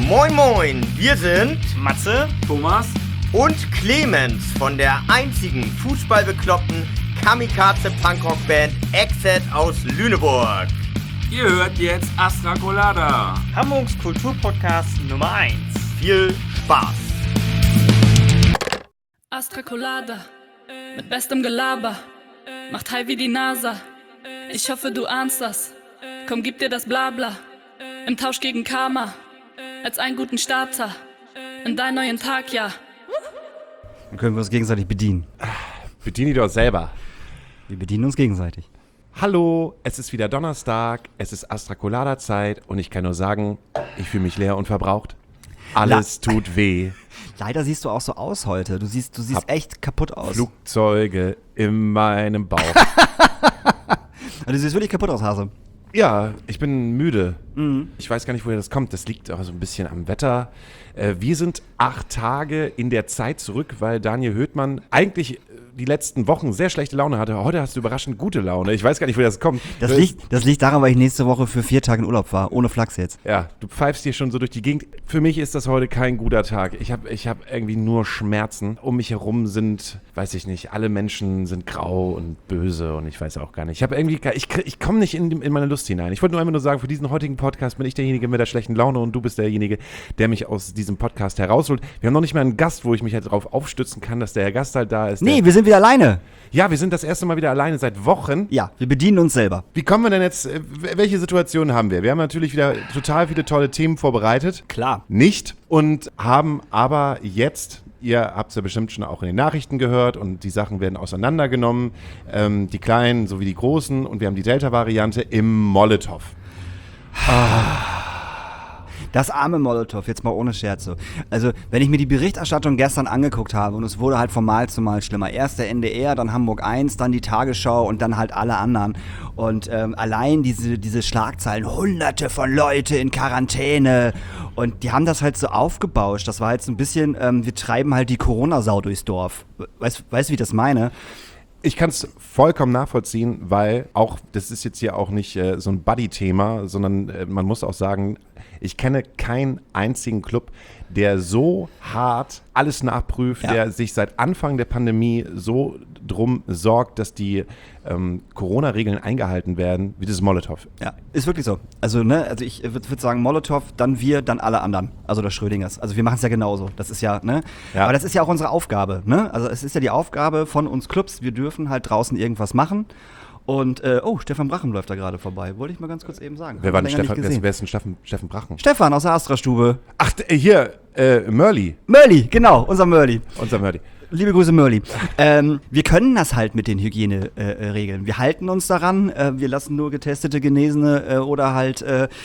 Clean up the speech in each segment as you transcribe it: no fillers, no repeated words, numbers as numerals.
Moin Moin, wir sind Matze, Thomas und Clemens von der einzigen fußballbekloppten Kamikaze-Punkrock-Band Exit aus Lüneburg. Ihr hört jetzt Astra Colada, Hamburgs Kulturpodcast Nummer 1. Viel Spaß! Astra Colada, mit bestem Gelaber, macht high wie die NASA. Ich hoffe, du ahnst das. Komm, gib dir das Blabla, im Tausch gegen Karma, als einen guten Starter, in deinen neuen Tag, ja. Dann können wir uns gegenseitig bedienen. Bediene dich doch selber. Wir bedienen uns gegenseitig. Hallo, es ist wieder Donnerstag, es ist Astra Colada Zeit und ich kann nur sagen, ich fühle mich leer und verbraucht. Alles tut weh. Leider siehst du auch so aus heute. Du siehst echt kaputt aus. Flugzeuge in meinem Bauch. Also du siehst wirklich kaputt aus, Hase. Ja, ich bin müde. Ich weiß gar nicht, woher das kommt. Das liegt auch so ein bisschen am Wetter. Wir sind 8 Tage in der Zeit zurück, weil Daniel Höhtmann eigentlich die letzten Wochen sehr schlechte Laune hatte. Heute hast du überraschend gute Laune. Ich weiß gar nicht, woher das kommt. Das liegt daran, weil ich nächste Woche für 4 Tage in Urlaub war. Ohne Flachs jetzt. Ja, du pfeifst hier schon so durch die Gegend. Für mich ist das heute kein guter Tag. Ich hab irgendwie nur Schmerzen. Um mich herum sind, weiß ich nicht, alle Menschen sind grau und böse und ich weiß auch gar nicht. Ich komme nicht in meine Lust hinein. Ich wollte nur einfach nur sagen, für diesen heutigen Podcast bin ich derjenige mit der schlechten Laune und du bist derjenige, der mich aus diesem Podcast herausholt. Wir haben noch nicht mal einen Gast, wo ich mich halt drauf aufstützen kann, dass der Gast halt da ist. Nee, wir sind wieder alleine. Ja, wir sind das erste Mal wieder alleine seit Wochen. Ja, wir bedienen uns selber. Wie kommen wir denn jetzt, welche Situationen haben wir? Wir haben natürlich wieder total viele tolle Themen vorbereitet. Klar. Nicht. Und haben aber jetzt, ihr habt es ja bestimmt schon auch in den Nachrichten gehört und die Sachen werden auseinandergenommen, die kleinen sowie die großen und wir haben die Delta-Variante im Molotow. Das arme Molotow, jetzt mal ohne Scherze. Also, wenn ich mir die Berichterstattung gestern angeguckt habe und es wurde halt von Mal zu Mal schlimmer. Erst der NDR, dann Hamburg 1, dann die Tagesschau und dann halt alle anderen. Und allein diese Schlagzeilen, Hunderte von Leute in Quarantäne. Und die haben das halt so aufgebauscht. Das war halt so ein bisschen, wir treiben halt die Corona-Sau durchs Dorf. Weißt du, wie ich das meine? Ich kann es vollkommen nachvollziehen, weil auch, das ist jetzt hier auch nicht so ein Buddy-Thema, sondern man muss auch sagen, ich kenne keinen einzigen Club, der so hart alles nachprüft, der sich seit Anfang der Pandemie so drum sorgt, dass die Corona-Regeln eingehalten werden, wie das Molotow. Ja, ist wirklich so. Also ich würde sagen Molotow, dann wir, dann alle anderen. Also das Schrödingers. Also wir machen es ja genauso. Das ist ja, ne? Ja. Aber das ist ja auch unsere Aufgabe, ne? Also es ist ja die Aufgabe von uns Clubs. Wir dürfen halt draußen irgendwas machen. Und, Stefan Brachen läuft da gerade vorbei. Wollte ich mal ganz kurz eben sagen. Wer ist denn Steffen Brachen? Stefan aus der Astra-Stube. Ach, hier, Mörli. Mörli, genau, unser Mörli. Unser Mörli. Liebe Grüße, Mörli. Wir können das halt mit den Hygieneregeln. Wir halten uns daran. Wir lassen nur getestete, Genesene oder halt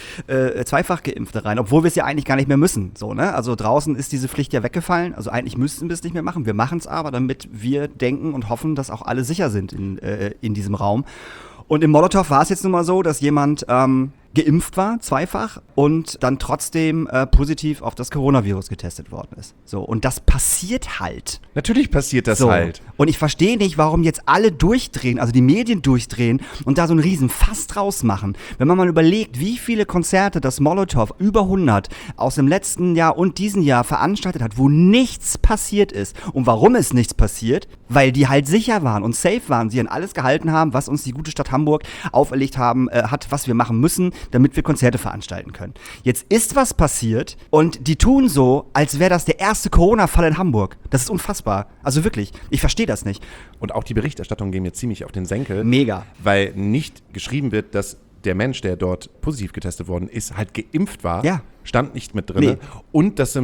zweifach Geimpfte rein, obwohl wir es ja eigentlich gar nicht mehr müssen. So, ne? Also draußen ist diese Pflicht ja weggefallen. Also eigentlich müssten wir es nicht mehr machen. Wir machen es aber, damit wir denken und hoffen, dass auch alle sicher sind in diesem Raum. Und im Molotow war es jetzt nun mal so, dass jemand geimpft war, zweifach, und dann trotzdem positiv auf das Coronavirus getestet worden ist. So, und das passiert halt. Natürlich passiert das halt. Und ich verstehe nicht, warum jetzt alle durchdrehen, also die Medien durchdrehen und da so einen riesen Fass draus machen. Wenn man mal überlegt, wie viele Konzerte das Molotow, über 100, aus dem letzten Jahr und diesem Jahr veranstaltet hat, wo nichts passiert ist. Und warum ist nichts passiert? Weil die halt sicher waren und safe waren. Sie an alles gehalten haben, was uns die gute Stadt Hamburg auferlegt hat, was wir machen müssen, damit wir Konzerte veranstalten können. Jetzt ist was passiert und die tun so, als wäre das der erste Corona-Fall in Hamburg. Das ist unfassbar. Also wirklich, ich verstehe das nicht. Und auch die Berichterstattung gehen mir ziemlich auf den Senkel. Mega. Weil nicht geschrieben wird, dass der Mensch, der dort positiv getestet worden ist, halt geimpft war. Ja. Stand nicht mit drin. Nee. Und dass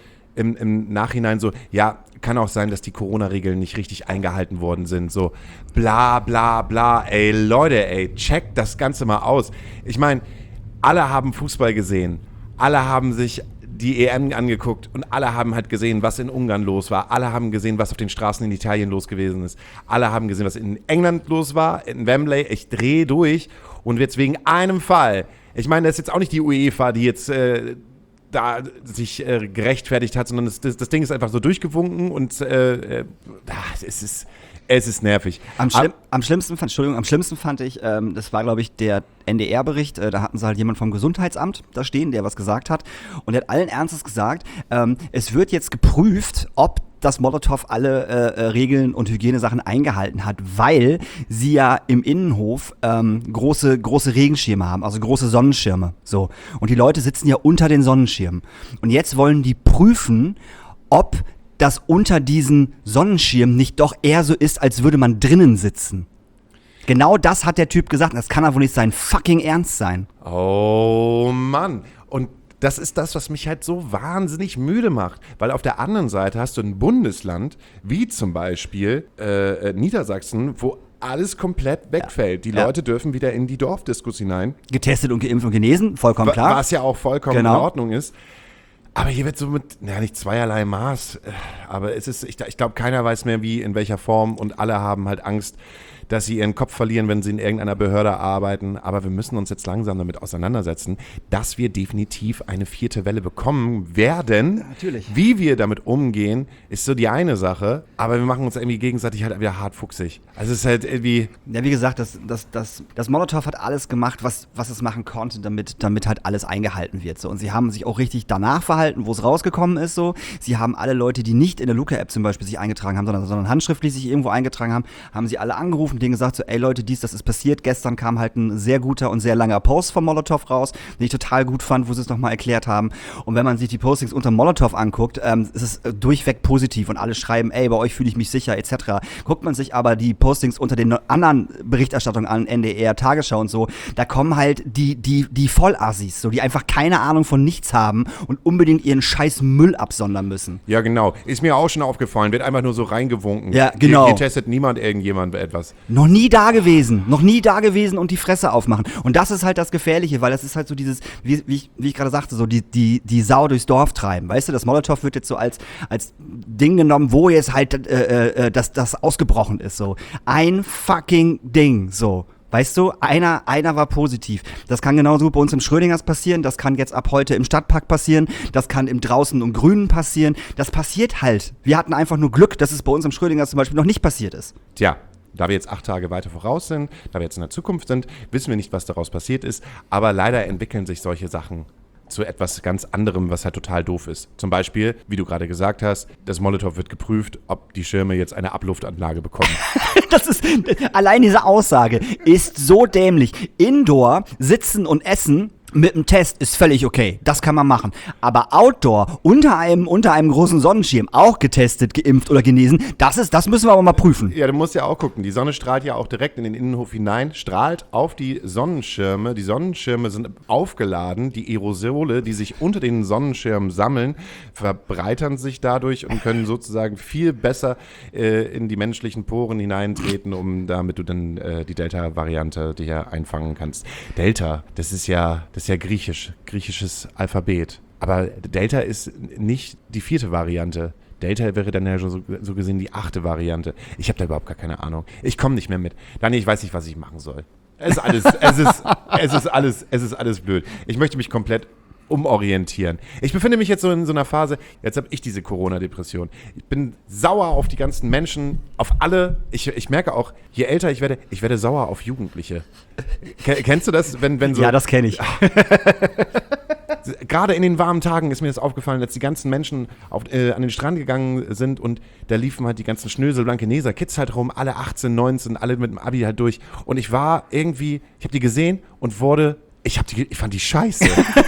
im Nachhinein so, ja, kann auch sein, dass die Corona-Regeln nicht richtig eingehalten worden sind. So bla bla bla. Ey, Leute, checkt das Ganze mal aus. Ich meine, alle haben Fußball gesehen. Alle haben sich die EM angeguckt und alle haben halt gesehen, was in Ungarn los war. Alle haben gesehen, was auf den Straßen in Italien los gewesen ist. Alle haben gesehen, was in England los war, in Wembley. Ich drehe durch und jetzt wegen einem Fall. Ich meine, das ist jetzt auch nicht die UEFA, die jetzt da sich gerechtfertigt hat, sondern das Ding ist einfach so durchgewunken und es ist Es ist nervig. Am schlimmsten fand ich, das war, glaube ich, der NDR-Bericht, da hatten sie halt jemand vom Gesundheitsamt da stehen, der was gesagt hat. Und der hat allen Ernstes gesagt, es wird jetzt geprüft, ob das Molotow alle Regeln und Hygienesachen eingehalten hat, weil sie ja im Innenhof große Regenschirme haben, also große Sonnenschirme. So. Und die Leute sitzen ja unter den Sonnenschirmen. Und jetzt wollen die prüfen, ob das unter diesen Sonnenschirmen nicht doch eher so ist, als würde man drinnen sitzen. Genau das hat der Typ gesagt. Das kann aber wohl nicht sein fucking Ernst sein. Oh Mann. Und das ist das, was mich halt so wahnsinnig müde macht. Weil auf der anderen Seite hast du ein Bundesland, wie zum Beispiel Niedersachsen, wo alles komplett wegfällt. Die Leute dürfen wieder in die Dorfdiskos hinein. Getestet und geimpft und genesen, vollkommen klar. Was ja auch vollkommen Genau. in Ordnung ist. Aber hier wird so mit, nicht zweierlei Maß, aber es ist, ich glaube, keiner weiß mehr wie, in welcher Form und alle haben halt Angst, dass sie ihren Kopf verlieren, wenn sie in irgendeiner Behörde arbeiten. Aber wir müssen uns jetzt langsam damit auseinandersetzen, dass wir definitiv eine 4. Welle bekommen werden. Natürlich. Wie wir damit umgehen, ist so die eine Sache, aber wir machen uns irgendwie gegenseitig halt wieder hartfuchsig. Also es ist halt irgendwie... Ja, wie gesagt, das Molotow hat alles gemacht, was es machen konnte, damit halt alles eingehalten wird. So. Und sie haben sich auch richtig danach verhalten, wo es rausgekommen ist. So. Sie haben alle Leute, die nicht in der Luca-App zum Beispiel sich eingetragen haben, sondern handschriftlich sich irgendwo eingetragen haben sie alle angerufen, denen gesagt so, ey Leute, das ist passiert. Gestern kam halt ein sehr guter und sehr langer Post vom Molotow raus, den ich total gut fand, wo sie es nochmal erklärt haben. Und wenn man sich die Postings unter Molotow anguckt, ist es durchweg positiv und alle schreiben, ey, bei euch fühle ich mich sicher, etc. Guckt man sich aber die Postings unter den anderen Berichterstattungen an, NDR, Tagesschau und so, da kommen halt die Vollassis, so, die einfach keine Ahnung von nichts haben und unbedingt ihren scheiß Müll absondern müssen. Ja, genau. Ist mir auch schon aufgefallen. Wird einfach nur so reingewunken. Ja, genau. Hier testet niemand irgendjemand etwas. Noch nie da gewesen und die Fresse aufmachen. Und das ist halt das Gefährliche, weil das ist halt so dieses, wie ich gerade sagte, so die Sau durchs Dorf treiben. Weißt du, das Molotow wird jetzt so als Ding genommen, wo jetzt halt das ausgebrochen ist. So ein fucking Ding, so. Weißt du, einer war positiv. Das kann genauso gut bei uns im Schrödingers passieren, das kann jetzt ab heute im Stadtpark passieren, das kann im Draußen und Grünen passieren. Das passiert halt. Wir hatten einfach nur Glück, dass es bei uns im Schrödingers zum Beispiel noch nicht passiert ist. Tja, da wir jetzt 8 Tage weiter voraus sind, da wir jetzt in der Zukunft sind, wissen wir nicht, was daraus passiert ist. Aber leider entwickeln sich solche Sachen zu etwas ganz anderem, was halt total doof ist. Zum Beispiel, wie du gerade gesagt hast, das Molotow wird geprüft, ob die Schirme jetzt eine Abluftanlage bekommen. Allein diese Aussage ist so dämlich. Indoor sitzen und essen mit einem Test ist völlig okay. Das kann man machen. Aber Outdoor, unter einem großen Sonnenschirm, auch getestet, geimpft oder genesen, das müssen wir aber mal prüfen. Ja, du musst ja auch gucken. Die Sonne strahlt ja auch direkt in den Innenhof hinein, strahlt auf die Sonnenschirme. Die Sonnenschirme sind aufgeladen. Die Aerosole, die sich unter den Sonnenschirmen sammeln, verbreitern sich dadurch und können sozusagen viel besser in die menschlichen Poren hineintreten, damit du dann die Delta-Variante dir einfangen kannst. Delta, das ist ja griechisches Alphabet. Aber Delta ist nicht die 4. Variante. Delta wäre dann ja so gesehen die 8. Variante. Ich habe da überhaupt gar keine Ahnung. Ich komme nicht mehr mit. Daniel, ich weiß nicht, was ich machen soll. Es ist alles blöd. Ich möchte mich komplett umorientieren. Ich befinde mich jetzt so in so einer Phase, jetzt habe ich diese Corona-Depression. Ich bin sauer auf die ganzen Menschen, auf alle. Ich merke auch, je älter ich werde sauer auf Jugendliche. Kennst du das? Wenn so, ja, das kenne ich. Gerade in den warmen Tagen ist mir das aufgefallen, dass die ganzen Menschen an den Strand gegangen sind und da liefen halt die ganzen Schnösel, Blankeneser, Kids halt rum, alle 18, 19, alle mit dem Abi halt durch. Und ich habe die gesehen und ich fand die scheiße.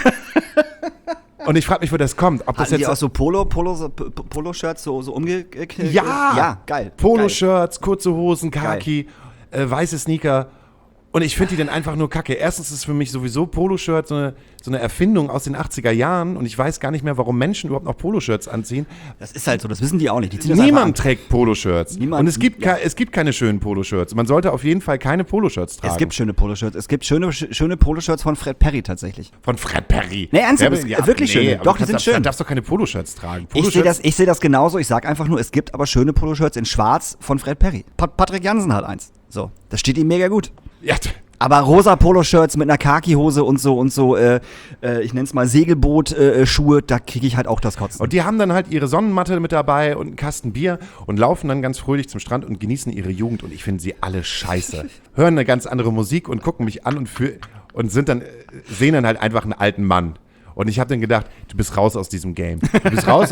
Und ich frage mich, wo das kommt. Ob das Hatten jetzt die auch so Polo-Shirts so umgeknickt? Ja, geil. Poloshirts, kurze Hosen, Khaki, weiße Sneaker. Und ich finde die dann einfach nur kacke. Erstens ist für mich sowieso Poloshirt so eine Erfindung aus den 80er Jahren und ich weiß gar nicht mehr, warum Menschen überhaupt noch Poloshirts anziehen. Das ist halt so, das wissen die auch nicht. Die Niemand trägt Poloshirts. Niemand, und es gibt keine schönen Poloshirts. Man sollte auf jeden Fall keine Poloshirts tragen. Es gibt schöne Poloshirts. Es gibt schöne Poloshirts von Fred Perry tatsächlich. Von Fred Perry? Nee, ernsthaft, wirklich schöne. Doch, die sind schön. Du darfst doch keine Poloshirts tragen. Ich sehe das genauso. Ich sag einfach nur, es gibt aber schöne Poloshirts in schwarz von Fred Perry. Patrick Jansen hat eins. So, das steht ihm mega gut. Ja, Aber rosa Poloshirts mit einer Khaki-Hose und so, ich nenn's mal Segelboot-Schuhe, da kriege ich halt auch das Kotzen. Und die haben dann halt ihre Sonnenmatte mit dabei und einen Kasten Bier und laufen dann ganz fröhlich zum Strand und genießen ihre Jugend. Und ich finde sie alle scheiße. Hören eine ganz andere Musik und gucken mich an und sehen dann halt einfach einen alten Mann. Und ich habe dann gedacht, du bist raus aus diesem Game. Du bist raus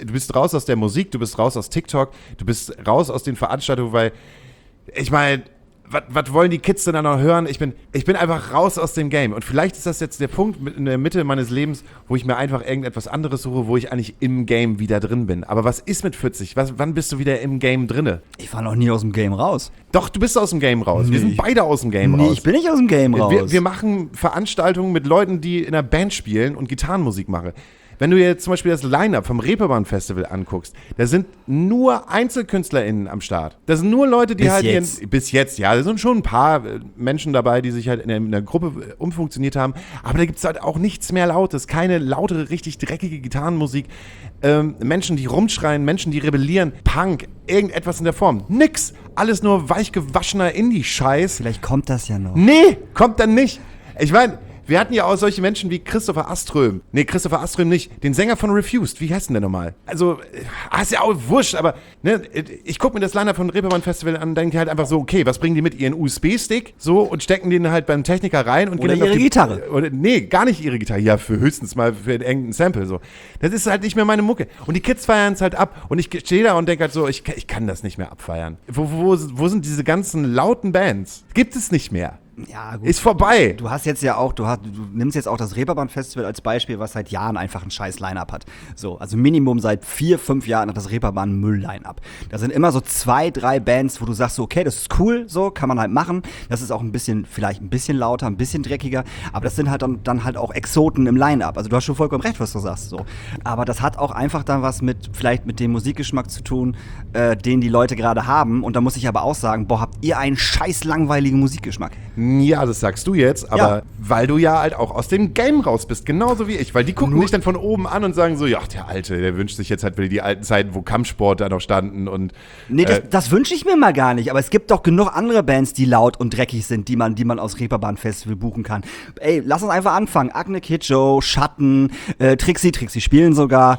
aus der Musik, du bist raus aus TikTok, du bist raus aus den Veranstaltungen, weil, ich meine, was wollen die Kids denn da noch hören? Ich bin einfach raus aus dem Game. Und vielleicht ist das jetzt der Punkt in der Mitte meines Lebens, wo ich mir einfach irgendetwas anderes suche, wo ich eigentlich im Game wieder drin bin. Aber was ist mit 40? Wann bist du wieder im Game drinne? Ich war noch nie aus dem Game raus. Doch, du bist aus dem Game raus. Nee. Wir sind beide aus dem Game raus. Nee, ich bin nicht aus dem Game raus. Wir machen Veranstaltungen mit Leuten, die in einer Band spielen und Gitarrenmusik machen. Wenn du jetzt zum Beispiel das Line-Up vom Reeperbahn-Festival anguckst, da sind nur EinzelkünstlerInnen am Start. Da sind nur Leute, die bis jetzt, ja, da sind schon ein paar Menschen dabei, die sich halt in einer Gruppe umfunktioniert haben, aber da gibt es halt auch nichts mehr Lautes, keine lautere, richtig dreckige Gitarrenmusik, Menschen, die rumschreien, Menschen, die rebellieren, Punk, irgendetwas in der Form. Nix, alles nur weichgewaschener Indie-Scheiß. Vielleicht kommt das ja noch. Nee, kommt dann nicht. Ich meine, wir hatten ja auch solche Menschen wie Christopher Aström. Nee, Christopher Aström nicht. Den Sänger von Refused. Wie heißt denn der nochmal? Also, ist ja auch wurscht, aber ne, ich gucke mir das Line-Up von Reeperbahn Festival an und denke halt einfach so, okay, was bringen die mit? Ihren USB-Stick so und stecken den halt beim Techniker rein und oder gehen ihre Gitarre. Nee, gar nicht ihre Gitarre. Ja, höchstens mal für irgendein Sample so. Das ist halt nicht mehr meine Mucke. Und die Kids feiern es halt ab und ich stehe da und denke halt so, ich kann das nicht mehr abfeiern. Wo sind diese ganzen lauten Bands? Gibt es nicht mehr. Ja, gut. Ist vorbei. Du hast jetzt ja auch, du nimmst jetzt auch das Reeperbahn-Festival als Beispiel, was seit Jahren einfach ein scheiß Line-Up hat. So, also Minimum seit 4-5 Jahren hat das Reeperbahn ein Müll-Line-Up. Da sind immer so 2-3 Bands, wo du sagst so, okay, das ist cool, so, kann man halt machen. Das ist auch vielleicht ein bisschen lauter, ein bisschen dreckiger, aber das sind halt dann halt auch Exoten im Line-Up. Also du hast schon vollkommen recht, was du sagst, so. Aber das hat auch einfach dann was vielleicht mit dem Musikgeschmack zu tun, den die Leute gerade haben. Und da muss ich aber auch sagen, boah, habt ihr einen scheiß langweiligen Musikgeschmack. Ja, das sagst du jetzt, aber Ja. weil du ja halt auch aus dem Game raus bist, genauso wie ich. Weil die gucken dich dann von oben an und sagen so, ja, der Alte, der wünscht sich jetzt halt wieder die alten Zeiten, wo Kampfsport da noch standen und Nee, das wünsche ich mir mal gar nicht, aber es gibt doch genug andere Bands, die laut und dreckig sind, die man aus Reeperbahn Festival buchen kann. Ey, lass uns einfach anfangen. Agne Kidjo, Schatten, Trixie spielen sogar,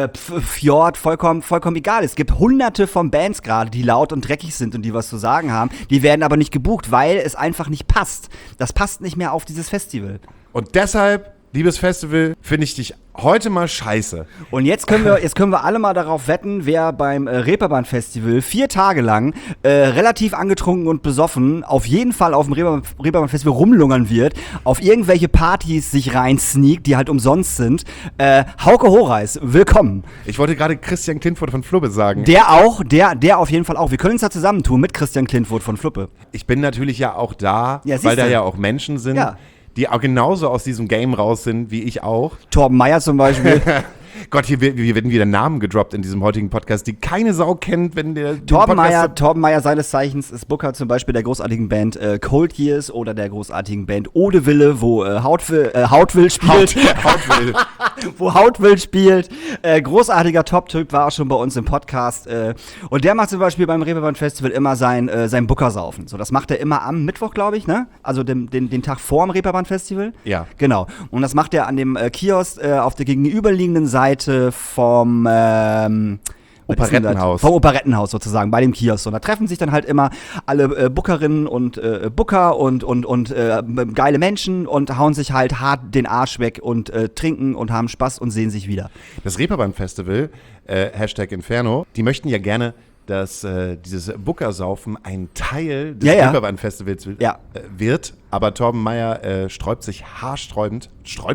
Fjord, vollkommen egal. Es gibt hunderte von Bands gerade, die laut und dreckig sind und die was zu sagen haben. Die werden aber nicht gebucht, weil es einfach nicht passt. Das passt nicht mehr auf dieses Festival. Und deshalb, liebes Festival, finde ich dich heute mal scheiße. Und jetzt können wir alle mal darauf wetten, wer beim Reeperbahn Festival 4 Tage lang relativ angetrunken und besoffen auf jeden Fall auf dem Reeperbahn Festival rumlungern wird, auf irgendwelche Partys sich rein sneakt, die halt umsonst sind. Hauke Horeis, willkommen. Ich wollte gerade Christian Klintfurt von Flubbe sagen. Der auf jeden Fall auch. Wir können uns da zusammentun mit Christian Klintfurt von Fluppe. Ich bin natürlich ja auch da, Ja, weil da siehste. ja auch Menschen sind, Ja. die auch genauso aus diesem Game raus sind, wie ich auch. Torben Meier zum Beispiel. Gott, hier werden wieder Namen gedroppt in diesem heutigen Podcast, die keine Sau kennt, wenn der den Torben Podcast Meier seines Zeichens ist Booker zum Beispiel der großartigen Band Cold Years oder der großartigen Band Odewille, wo Hautwill spielt. Hautwill. Wo Hautwill spielt. Großartiger Top-Typ, war auch schon bei uns im Podcast. Und der macht zum Beispiel beim Reeperbahn Festival immer sein Booker-Saufen. So, das macht er immer am Mittwoch, glaube ich, ne? Also den Tag vor dem Reeperbahn Festival. Ja. Genau. Und das macht er an dem Kiosk auf der gegenüberliegenden Seite vom Operettenhaus. Vom Operettenhaus sozusagen, bei dem Kiosk. Und da treffen sich dann halt immer alle Bookerinnen und Booker und geile Menschen und hauen sich halt hart den Arsch weg und trinken und haben Spaß und sehen sich wieder. Das Reeperbahn-Festival, #Inferno, die möchten ja gerne, dass dieses Bookersaufen ein Teil des Ja. Reeperbahn-Festivals wird. Aber Torben Meier sträubt sich haarsträubend,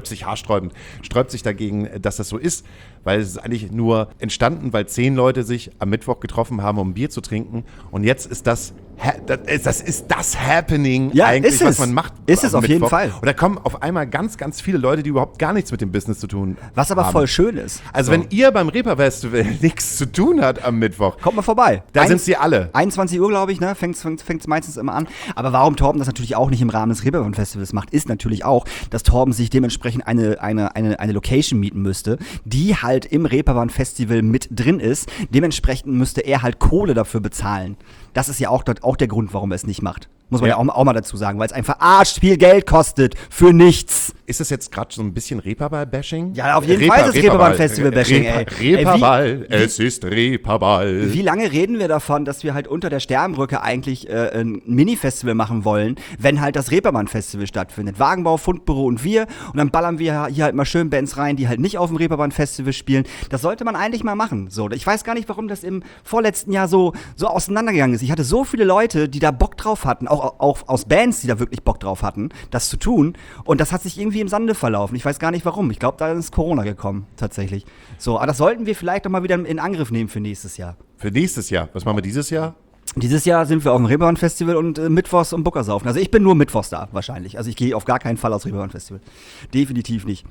dagegen, dass das so ist, weil es ist eigentlich nur entstanden, weil 10 Leute sich am Mittwoch getroffen haben, um Bier zu trinken. Und jetzt ist das ist das Happening Ja, eigentlich, ist es. was man macht. Ist es am auf jeden Mittwoch. Fall. Und da kommen auf einmal ganz, ganz viele Leute, die überhaupt gar nichts mit dem Business zu tun Was aber haben. voll schön ist. Also So. wenn ihr beim Reeper-Festival nichts zu tun habt am Mittwoch, Kommt mal vorbei. da sind sie alle. 21 Uhr, glaube ich, ne? Fängt's meistens immer an. Aber warum Torben das natürlich auch nicht im Rahmen des Reeperbahn-Festivals macht, ist natürlich auch, dass Torben sich dementsprechend eine Location mieten müsste, die halt im Reeperbahn-Festival mit drin ist. Dementsprechend müsste er halt Kohle dafür bezahlen. Das ist ja auch der Grund, warum er es nicht macht. Muss man ja auch mal dazu sagen, weil es einfach viel Geld kostet für nichts. Ist das jetzt gerade so ein bisschen Reeperbahn-Bashing? Ja, auf jeden Fall ist es Reeperbahn-Festival-Bashing, ey. Reeperbahn, es ist Reeperbahn. Wie lange reden wir davon, dass wir halt unter der Sternbrücke eigentlich ein Mini-Festival machen wollen, wenn halt das Reeperbahn-Festival stattfindet? Wagenbau, Fundbüro und wir. Und dann ballern wir hier halt mal schön Bands rein, die halt nicht auf dem Reeperbahn-Festival spielen. Das sollte man eigentlich mal machen. So, ich weiß gar nicht, warum das im vorletzten Jahr so auseinandergegangen ist. Ich hatte so viele Leute, die da Bock drauf hatten, auch aus Bands, die da wirklich Bock drauf hatten, das zu tun. Und das hat sich irgendwie im Sande verlaufen. Ich weiß gar nicht warum. Ich glaube, da ist Corona gekommen, tatsächlich. So, aber das sollten wir vielleicht doch mal wieder in Angriff nehmen für nächstes Jahr. Für nächstes Jahr? Was machen wir dieses Jahr? Dieses Jahr sind wir auf dem Reeperbahn-Festival und Mittwochs und Buckersaufen. Also ich bin nur Mittwochs da, wahrscheinlich. Also ich gehe auf gar keinen Fall aufs Reeperbahn-Festival. Definitiv nicht.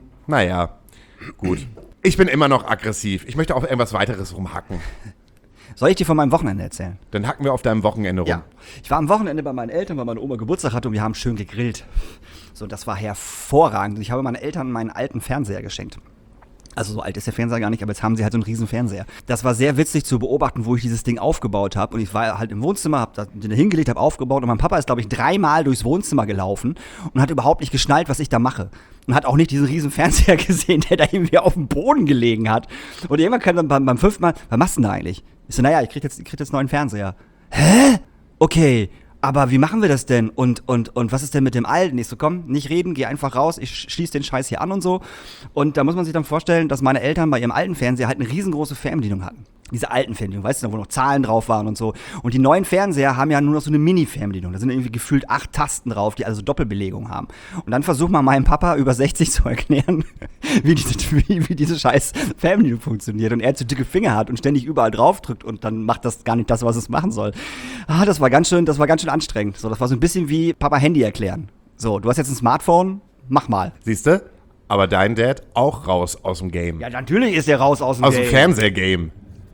Naja, gut. Ich bin immer noch aggressiv. Ich möchte auf irgendwas weiteres rumhacken. Soll ich dir von meinem Wochenende erzählen? Dann hacken wir auf deinem Wochenende rum. Ja. Ich war am Wochenende bei meinen Eltern, weil meine Oma Geburtstag hatte und wir haben schön gegrillt. So, das war hervorragend. Ich habe meinen Eltern meinen alten Fernseher geschenkt. Also so alt ist der Fernseher gar nicht, aber jetzt haben sie halt so einen riesen Fernseher. Das war sehr witzig zu beobachten, wo ich dieses Ding aufgebaut habe. Und ich war halt im Wohnzimmer, habe den hingelegt, habe aufgebaut. Und mein Papa ist, glaube ich, 3-mal durchs Wohnzimmer gelaufen und hat überhaupt nicht geschnallt, was ich da mache. Und hat auch nicht diesen riesen Fernseher gesehen, der da irgendwie auf dem Boden gelegen hat. Und irgendwann kam dann beim 5. Mal, was machst du denn da eigentlich? Ich so, naja, ich krieg jetzt einen neuen Fernseher. Hä? Okay. Aber wie machen wir das denn? Und was ist denn mit dem Alten? Ich so, komm, nicht reden, geh einfach raus, ich schließe den Scheiß hier an und so. Und da muss man sich dann vorstellen, dass meine Eltern bei ihrem alten Fernseher halt eine riesengroße Fernbedienung hatten. Diese alten Fernbedienungen, weißt du, wo noch Zahlen drauf waren und so. Und die neuen Fernseher haben ja nur noch so eine Mini-Fernbedienung. Da sind irgendwie gefühlt 8 Tasten drauf, die also Doppelbelegung haben. Und dann versucht man meinem Papa über 60 zu erklären, wie diese scheiß Fernbedienung funktioniert. Und er zu dicke Finger hat und ständig überall drauf drückt und dann macht das gar nicht das, was es machen soll. Das war ganz schön anstrengend. So, das war so ein bisschen wie Papa Handy erklären. So, du hast jetzt ein Smartphone, mach mal. Siehst du? Aber dein Dad auch raus aus dem Game. Ja, natürlich ist er raus aus dem Aus Game. dem Fernsehgame.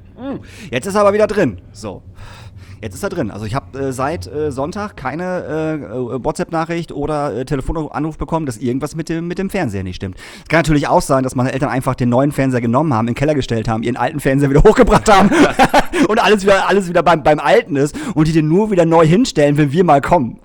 Jetzt ist er aber wieder drin. So. Jetzt ist er drin. Also ich habe seit Sonntag keine WhatsApp-Nachricht oder Telefonanruf bekommen, dass irgendwas mit dem Fernseher nicht stimmt. Es kann natürlich auch sein, dass meine Eltern einfach den neuen Fernseher genommen haben, in den Keller gestellt haben, ihren alten Fernseher wieder hochgebracht haben und alles wieder beim Alten ist und die den nur wieder neu hinstellen, wenn wir mal kommen.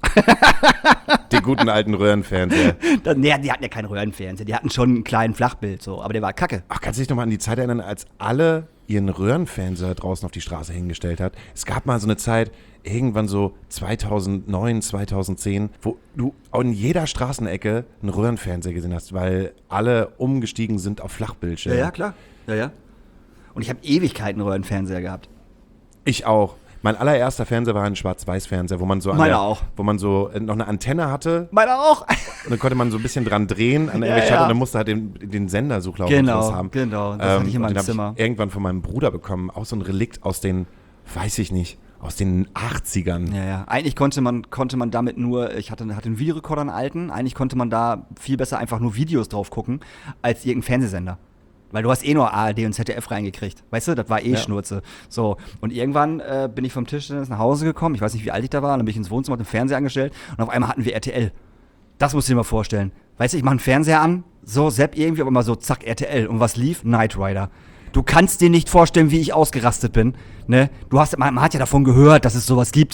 Den guten alten Röhrenfernseher. Nee, die hatten ja keinen Röhrenfernseher, die hatten schon einen kleinen Flachbild, so, aber der war kacke. Ach, kannst du dich noch mal an die Zeit erinnern, als alle ihren Röhrenfernseher draußen auf die Straße hingestellt hat? Es gab mal so eine Zeit, irgendwann so 2009, 2010, wo du in jeder Straßenecke einen Röhrenfernseher gesehen hast, weil alle umgestiegen sind auf Flachbildschirme. Ja, klar. Ja. Und ich habe Ewigkeiten Röhrenfernseher gehabt. Ich auch. Mein allererster Fernseher war ein Schwarz-Weiß-Fernseher, wo man so wo man so noch eine Antenne hatte. Meiner auch. Und dann konnte man so ein bisschen dran drehen an irgendwelche Schalter und dann musste halt den Sendersuchlauf haben. Genau, das hatte ich in meinem Zimmer. Hab ich irgendwann von meinem Bruder bekommen, auch so ein Relikt aus den, weiß ich nicht, aus den 80ern. Ja. Eigentlich konnte man damit nur, ich hatte einen Videorekorder, einen alten, eigentlich konnte man da viel besser einfach nur Videos drauf gucken, als irgendein Fernsehsender. Weil du hast eh nur ARD und ZDF reingekriegt. Weißt du, das war Schnurze. So, und irgendwann bin ich vom Tischtennis nach Hause gekommen. Ich weiß nicht, wie alt ich da war. Dann bin ich ins Wohnzimmer, hab den Fernseher angestellt. Und auf einmal hatten wir RTL. Das musst du dir mal vorstellen. Weißt du, ich mach einen Fernseher an, so, zapp irgendwie, aber mal so, zack, RTL. Und was lief? Knight Rider. Du kannst dir nicht vorstellen, wie ich ausgerastet bin. Ne? Man hat ja davon gehört, dass es sowas gibt.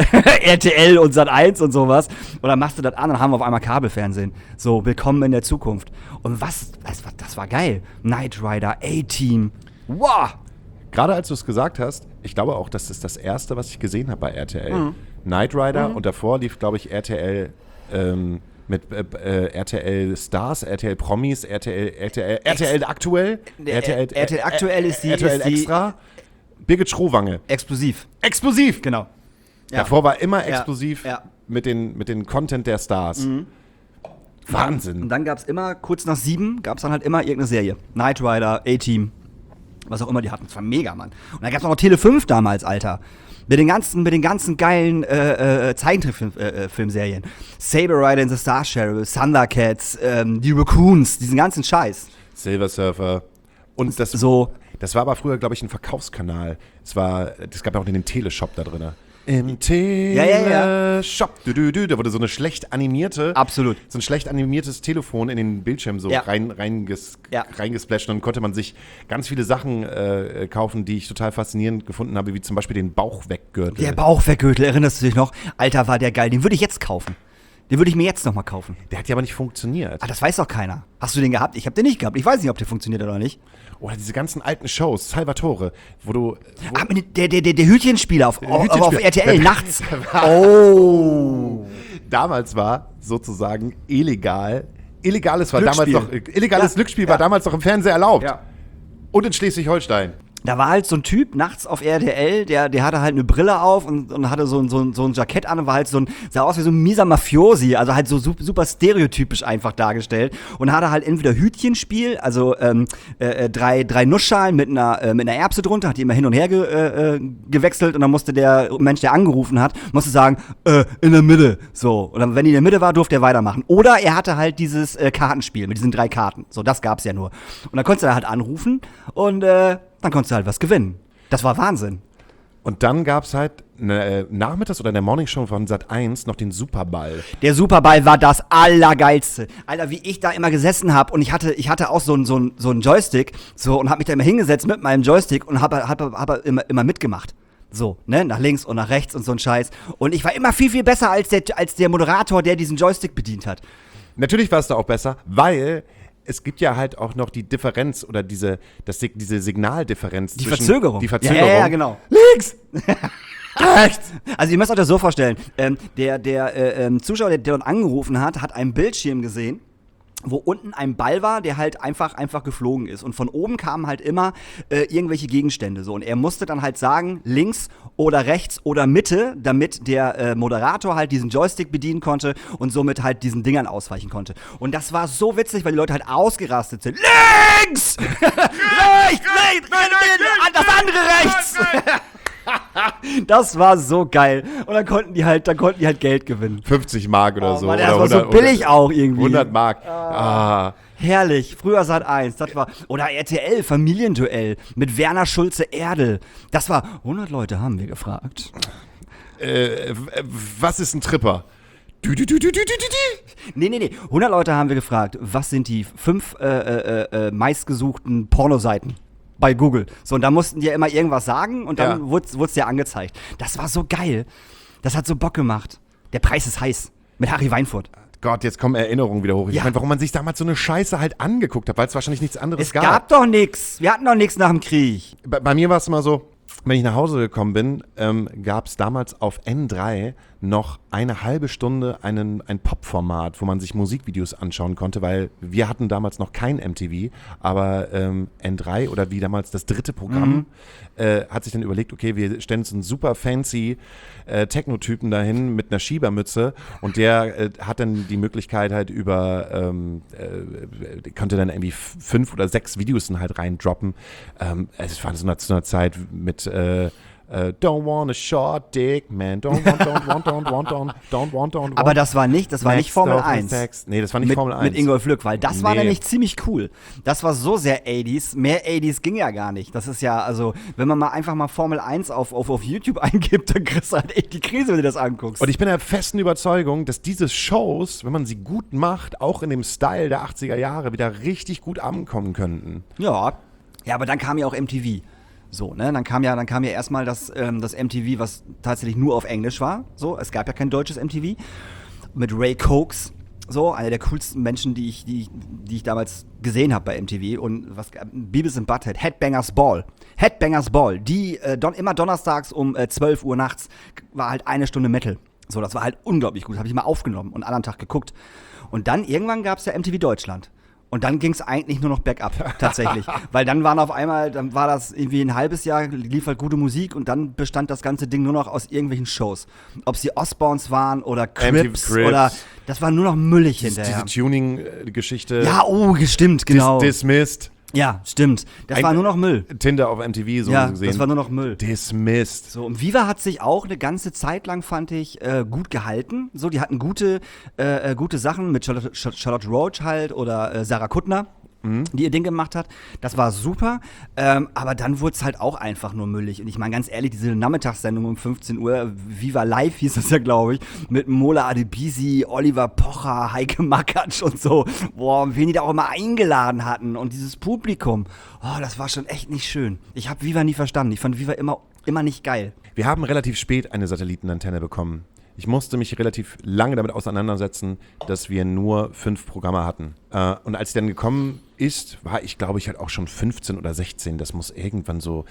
RTL und Sat.1 und sowas. Und dann machst du das an und haben wir auf einmal Kabelfernsehen. So, willkommen in der Zukunft. Und das war geil. Knight Rider, A-Team. Wow! Gerade als du es gesagt hast, ich glaube auch, das ist das Erste, was ich gesehen habe bei RTL. Knight Rider und davor lief, glaube ich, RTL mit RTL Stars, RTL Promis, RTL Aktuell. RTL Aktuell ist die... RTL Extra. Birgit Schrowange. Explosiv. Genau. Ja. Davor war immer explosiv Ja. mit den Content der Stars. Wahnsinn. Und dann gab es immer, kurz nach 7, gab es dann halt immer irgendeine Serie. Knight Rider, A-Team, was auch immer die hatten. Das war mega, Mann. Und dann gab es noch Tele 5 damals, Alter. Mit den ganzen geilen Zeichentrickfilmserien. Saber Rider in the Star Sheriff, Thundercats, die Raccoons, diesen ganzen Scheiß. Silver Surfer. Und das war aber früher, glaube ich, ein Verkaufskanal. Es gab ja auch den Teleshop da drin. Im Teleshop. Da wurde so eine schlecht animierte. Absolut. So ein schlecht animiertes Telefon in den Bildschirm so reingesplasht. Und dann konnte man sich ganz viele Sachen kaufen, die ich total faszinierend gefunden habe, wie zum Beispiel den Bauchweggürtel. Der Bauchweggürtel, erinnerst du dich noch? Alter, war der geil. Den würde ich jetzt kaufen. Den würde ich mir jetzt nochmal kaufen. Der hat ja aber nicht funktioniert. Ah, das weiß doch keiner. Hast du den gehabt? Ich habe den nicht gehabt. Ich weiß nicht, ob der funktioniert oder nicht. Oder diese ganzen alten Shows, Salvatore, wo du... Der Hütchenspieler auf RTL nachts. Oh. Damals war sozusagen illegales Glücksspiel war damals noch im Fernsehen erlaubt. Ja. Und in Schleswig-Holstein. Da war halt so ein Typ nachts auf RTL, der hatte halt eine Brille auf und hatte so ein Jackett an und war halt sah aus wie so ein mieser Mafiosi, also halt so super stereotypisch einfach dargestellt und hatte halt entweder Hütchenspiel, also drei Nussschalen mit einer Erbse drunter, hat die immer hin und her gewechselt und dann musste der Mensch, der angerufen hat, musste sagen, in der Mitte, so. Und dann, wenn die in der Mitte war, durfte er weitermachen. Oder er hatte halt dieses Kartenspiel mit diesen 3 Karten, so, das gab's ja nur. Und dann konntest du halt anrufen und dann konntest du halt was gewinnen. Das war Wahnsinn. Und dann gab es halt nachmittags oder in der Morningshow von Sat.1 noch den Superball. Der Superball war das Allergeilste. Alter, wie ich da immer gesessen habe und ich hatte auch so einen Joystick so und habe mich da immer hingesetzt mit meinem Joystick und hab immer mitgemacht. So, ne, nach links und nach rechts und so ein Scheiß. Und ich war immer viel, viel besser als der Moderator, der diesen Joystick bedient hat. Natürlich warst du auch besser, weil... Es gibt ja halt auch noch die Differenz oder diese Signaldifferenz. Die Verzögerung. Die Verzögerung. Ja, genau. Links! Rechts! Also ihr müsst euch das so vorstellen, der Zuschauer, der dort angerufen hat einen Bildschirm gesehen, wo unten ein Ball war, der halt einfach geflogen ist. Und von oben kamen halt immer irgendwelche Gegenstände. So. Und er musste dann halt sagen, links oder rechts oder Mitte, damit der Moderator halt diesen Joystick bedienen konnte und somit halt diesen Dingern ausweichen konnte. Und das war so witzig, weil die Leute halt ausgerastet sind. Links! Rechts! Das andere rechts! Das war so geil. Und dann konnten die halt Geld gewinnen. 50 Mark oder so. Mann, oder das war 100, so billig auch irgendwie. 100 Mark. Herrlich. Früher Sat.1. Das war, oder RTL, Familienduell mit Werner Schulze-Erdel. Das war, 100 Leute haben wir gefragt. Was ist ein Tripper? Nee. 100 Leute haben wir gefragt. Was sind die 5 meistgesuchten Pornoseiten bei Google? So, und da mussten die ja immer irgendwas sagen und dann wurde es dir angezeigt. Das war so geil. Das hat so Bock gemacht. Der Preis ist heiß. Mit Harry Weinfurt. Gott, jetzt kommen Erinnerungen wieder hoch. Ich meine, warum man sich damals so eine Scheiße halt angeguckt hat, weil es wahrscheinlich nichts anderes gab. Es gab doch nichts. Wir hatten doch nichts nach dem Krieg. Bei mir war es immer so, wenn ich nach Hause gekommen bin, gab es damals auf N3 noch eine halbe Stunde ein Pop-Format, wo man sich Musikvideos anschauen konnte, weil wir hatten damals noch kein MTV, aber N3 oder wie damals das dritte Programm hat sich dann überlegt, okay, wir stellen uns einen super fancy Techno-Typen dahin mit einer Schiebermütze und der hat dann die Möglichkeit halt konnte dann irgendwie 5 oder 6 Videos dann halt reindroppen. Es war so eine Zeit mit don't want a short dick, man. Don't want. Aber das war nicht Formel 1. Nee, das war nicht Formel 1. Mit Ingolf Lück, weil das war nämlich ziemlich cool. Das war so sehr 80s. Mehr 80s ging ja gar nicht. Das ist ja, also, wenn man mal einfach mal Formel 1 auf YouTube eingibt, dann kriegst du halt echt die Krise, wenn du das anguckst. Und ich bin der festen Überzeugung, dass diese Shows, wenn man sie gut macht, auch in dem Style der 80er Jahre wieder richtig gut ankommen könnten. Ja, aber dann kam ja auch MTV. So, ne, dann kam ja erstmal das MTV, was tatsächlich nur auf Englisch war. So, es gab ja kein deutsches MTV. Mit Ray Cokes, so, einer der coolsten Menschen, die ich damals gesehen habe bei MTV. Und Beavis and Butthead, Headbangers Ball, die immer donnerstags um 12 Uhr nachts war halt 1 Stunde Metal. So, das war halt unglaublich gut. Habe ich mal aufgenommen und einen anderen Tag geguckt. Und dann irgendwann gab es ja MTV Deutschland. Und dann ging es eigentlich nur noch bergab, tatsächlich. Weil dann war das irgendwie ein halbes Jahr, lief halt gute Musik und dann bestand das ganze Ding nur noch aus irgendwelchen Shows. Ob es die Osbournes waren oder Crips oder, das war nur noch müllig hinterher. Diese Tuning-Geschichte. Ja, stimmt, genau. Dismissed. Ja, stimmt. Das war nur noch Müll. Tinder auf MTV, so ja, gesehen. Das war nur noch Müll. Dismissed. So, und Viva hat sich auch eine ganze Zeit lang, fand ich, gut gehalten. So, die hatten gute Sachen mit Charlotte Roach halt oder Sarah Kuttner. die ihr Ding gemacht hat. Das war super, aber dann wurde es halt auch einfach nur müllig. Und ich meine, ganz ehrlich, diese Nachmittagssendung um 15 Uhr, Viva Live hieß das ja, glaube ich, mit Mola Adebisi, Oliver Pocher, Heike Makatsch und so. Boah, wen die da auch immer eingeladen hatten. Und dieses Publikum, das war schon echt nicht schön. Ich habe Viva nie verstanden. Ich fand Viva immer nicht geil. Wir haben relativ spät eine Satellitenantenne bekommen. Ich musste mich relativ lange damit auseinandersetzen, dass wir nur 5 Programme hatten. Und als sie dann gekommen ist, war ich, glaube ich, halt auch schon 15 oder 16. Das muss irgendwann so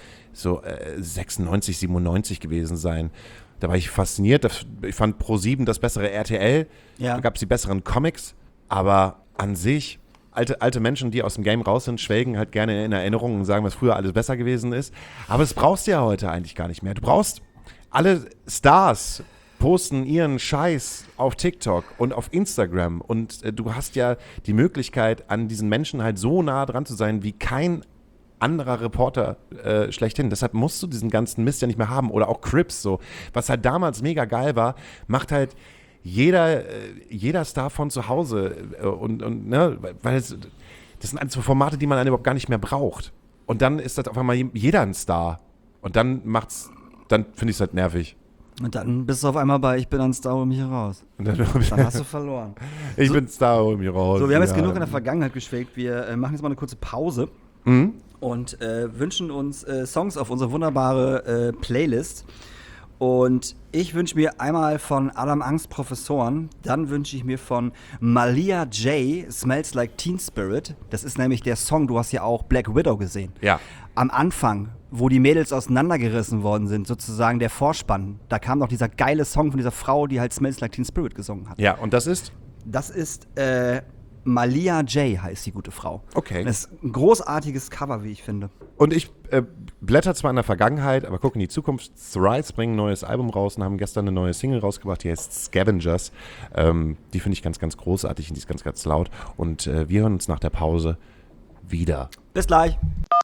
96, 97 gewesen sein. Da war ich fasziniert. Ich fand Pro7 das bessere RTL. Ja. Da gab es die besseren Comics. Aber an sich, alte Menschen, die aus dem Game raus sind, schwelgen halt gerne in Erinnerungen und sagen, was früher alles besser gewesen ist. Aber das brauchst du ja heute eigentlich gar nicht mehr. Du brauchst alle Stars posten ihren Scheiß auf TikTok und auf Instagram und du hast ja die Möglichkeit, an diesen Menschen halt so nah dran zu sein, wie kein anderer Reporter schlechthin. Deshalb musst du diesen ganzen Mist ja nicht mehr haben. Oder auch Crips, so. Was halt damals mega geil war, macht halt jeder Star von zu Hause und ne, weil das sind alles so Formate, die man dann überhaupt gar nicht mehr braucht. Und dann ist das auf einmal jeder ein Star. Und dann finde ich es halt nervig. Und dann bist du auf einmal bei Ich bin ein Star, hol mich hier raus. Dann hast du verloren. Ich bin Star, hol mich raus. So, wir haben jetzt genug in der Vergangenheit geschwelgt. Wir machen jetzt mal eine kurze Pause und wünschen uns Songs auf unsere wunderbare Playlist. Und ich wünsche mir einmal von Adam Angst Professoren, dann wünsche ich mir von Malia J, Smells Like Teen Spirit. Das ist nämlich der Song, du hast ja auch Black Widow gesehen. Ja. Am Anfang, wo die Mädels auseinandergerissen worden sind, sozusagen der Vorspann, da kam noch dieser geile Song von dieser Frau, die halt Smells Like Teen Spirit gesungen hat. Ja, und das ist? Das ist Malia J, heißt die gute Frau. Okay. Das ist ein großartiges Cover, wie ich finde. Und ich blätter zwar in der Vergangenheit, aber gucke in die Zukunft. Thrice bringen ein neues Album raus und haben gestern eine neue Single rausgebracht, die heißt Scavengers. Die finde ich ganz, ganz großartig und die ist ganz, ganz laut. Und wir hören uns nach der Pause wieder. Bis gleich.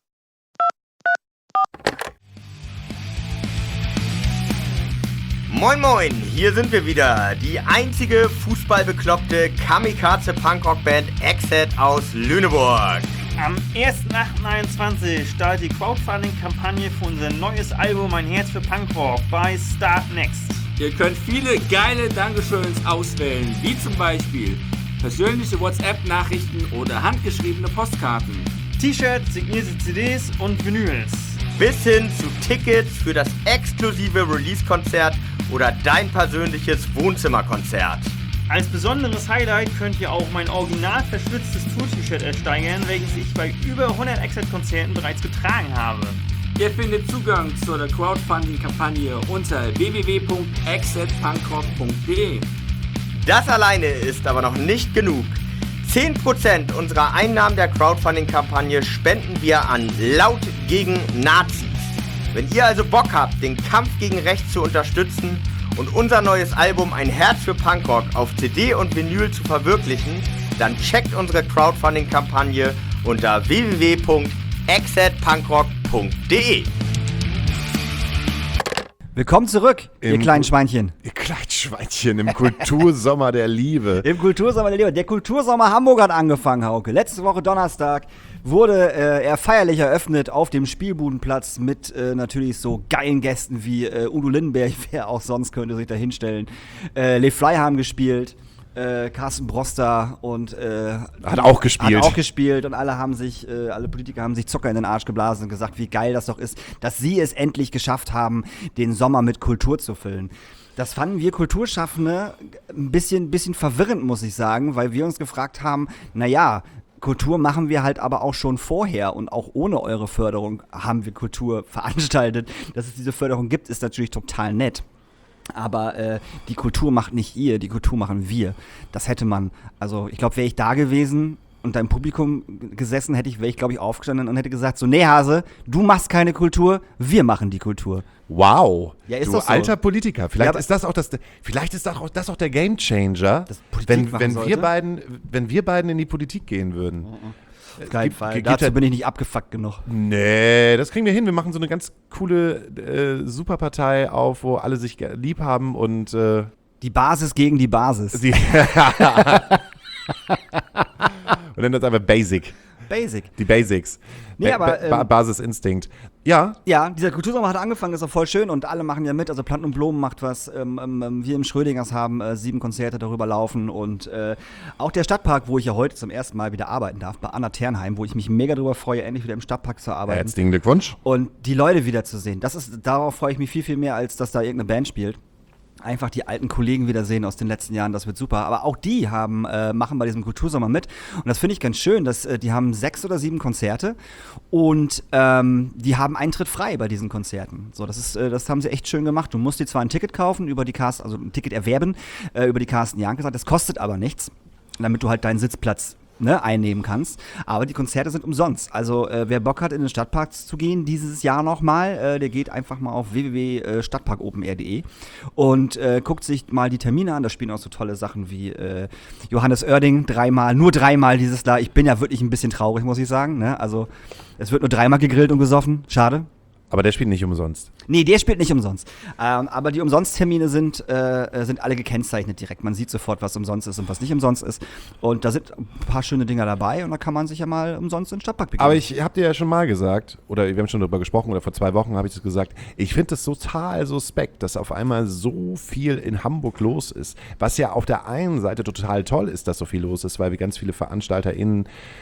Moin Moin, hier sind wir wieder, die einzige fußballbekloppte Kamikaze-Punkrock-Band Exit aus Lüneburg. Am 1.8.21 startet die Crowdfunding-Kampagne für unser neues Album Ein Herz für Punkrock bei Start Next. Ihr könnt viele geile Dankeschöns auswählen, wie zum Beispiel persönliche WhatsApp-Nachrichten oder handgeschriebene Postkarten. T-Shirts, signierte CDs und Vinyls. Bis hin zu Tickets für das exklusive Release-Konzert oder dein persönliches Wohnzimmerkonzert. Als besonderes Highlight könnt ihr auch mein original verschwitztes Tour-T-Shirt ersteigern, welches ich bei über 100 Exit-Konzerten bereits getragen habe. Ihr findet Zugang zur Crowdfunding-Kampagne unter www.exitpunkrock.de. Das alleine ist aber noch nicht genug. 10% unserer Einnahmen der Crowdfunding-Kampagne spenden wir an Laut gegen Nazis. Wenn ihr also Bock habt, den Kampf gegen Rechts zu unterstützen und unser neues Album Ein Herz für Punkrock auf CD und Vinyl zu verwirklichen, dann checkt unsere Crowdfunding-Kampagne unter www.exitpunkrock.de. Willkommen zurück, ihr kleinen Schweinchen. Ihr Kleinschweinchen im Kultursommer der Liebe. Im Kultursommer der Liebe. Der Kultursommer Hamburg hat angefangen, Hauke. Letzte Woche Donnerstag wurde er feierlich eröffnet auf dem Spielbudenplatz mit natürlich so geilen Gästen wie Udo Lindenberg, wer auch sonst könnte sich da hinstellen. Les Fly haben gespielt. Carsten Broster und Hat auch gespielt und alle Politiker haben sich Zucker in den Arsch geblasen und gesagt, wie geil das doch ist, dass sie es endlich geschafft haben, den Sommer mit Kultur zu füllen. Das fanden wir Kulturschaffende ein bisschen verwirrend, muss ich sagen, weil wir uns gefragt haben, naja, Kultur machen wir halt aber auch schon vorher und auch ohne eure Förderung haben wir Kultur veranstaltet. Dass es diese Förderung gibt, ist natürlich total nett. Aber die Kultur macht nicht ihr, die Kultur machen wir. Das hätte man, also ich glaube, wäre ich da gewesen und da im Publikum gesessen, wäre ich, glaube ich, aufgestanden und hätte gesagt, so, nee Hase, du machst keine Kultur, wir machen die Kultur. Wow, Ja, ist du doch so. alter Politiker. Vielleicht Ja, ist das auch das der Gamechanger, Das Politik machen wenn sollte? wir beiden in die Politik gehen würden. Auf keinen Fall. geht Dazu halt- bin ich nicht abgefuckt genug. Nee, das kriegen wir hin. Wir machen so eine ganz coole Superpartei auf, wo alle sich lieb haben und Die Basis gegen die Basis. sie und dann das einfach Basic. Basic. Die Basics. Nee, aber, Basisinstinkt. Ja. Ja, dieser Kultursommer hat angefangen, ist auch voll schön und alle machen ja mit. Also Planten und Blumen macht was. Wir im Schrödingers haben 7 Konzerte darüber laufen und auch der Stadtpark, wo ich ja heute zum ersten Mal wieder arbeiten darf, bei Anna Ternheim, wo ich mich mega drüber freue, endlich wieder im Stadtpark zu arbeiten. Herzlichen Glückwunsch. Und die Leute wiederzusehen. Darauf freue ich mich viel, viel mehr, als dass da irgendeine Band spielt. Einfach die alten Kollegen wiedersehen aus den letzten Jahren, das wird super. Aber auch die machen bei diesem Kultursommer mit. Und das finde ich ganz schön, dass die haben 6 oder 7 Konzerte und die haben Eintritt frei bei diesen Konzerten. So, das haben sie echt schön gemacht. Du musst dir zwar ein Ticket kaufen, also ein Ticket erwerben, über die Carsten Janke sagt, das kostet aber nichts, damit du halt deinen Sitzplatz einnehmen kannst. Aber die Konzerte sind umsonst. Also wer Bock hat, in den Stadtpark zu gehen dieses Jahr nochmal, der geht einfach mal auf www.stadtparkopenair.de und guckt sich mal die Termine an. Da spielen auch so tolle Sachen wie Johannes Oerding nur dreimal dieses Jahr. Ich bin ja wirklich ein bisschen traurig, muss ich sagen. Ne? Also es wird nur 3-mal gegrillt und gesoffen. Schade. Aber der spielt nicht umsonst. Nee, der spielt nicht umsonst. Aber die Umsonsttermine sind alle gekennzeichnet direkt. Man sieht sofort, was umsonst ist und was nicht umsonst ist. Und da sind ein paar schöne Dinger dabei und da kann man sich ja mal umsonst in den Stadtpark begeben. Aber ich habe dir ja schon mal gesagt, oder wir haben schon darüber gesprochen, oder vor 2 Wochen habe ich das gesagt, ich finde es total suspekt, dass auf einmal so viel in Hamburg los ist. Was ja auf der einen Seite total toll ist, dass so viel los ist, weil wir ganz viele VeranstalterInnen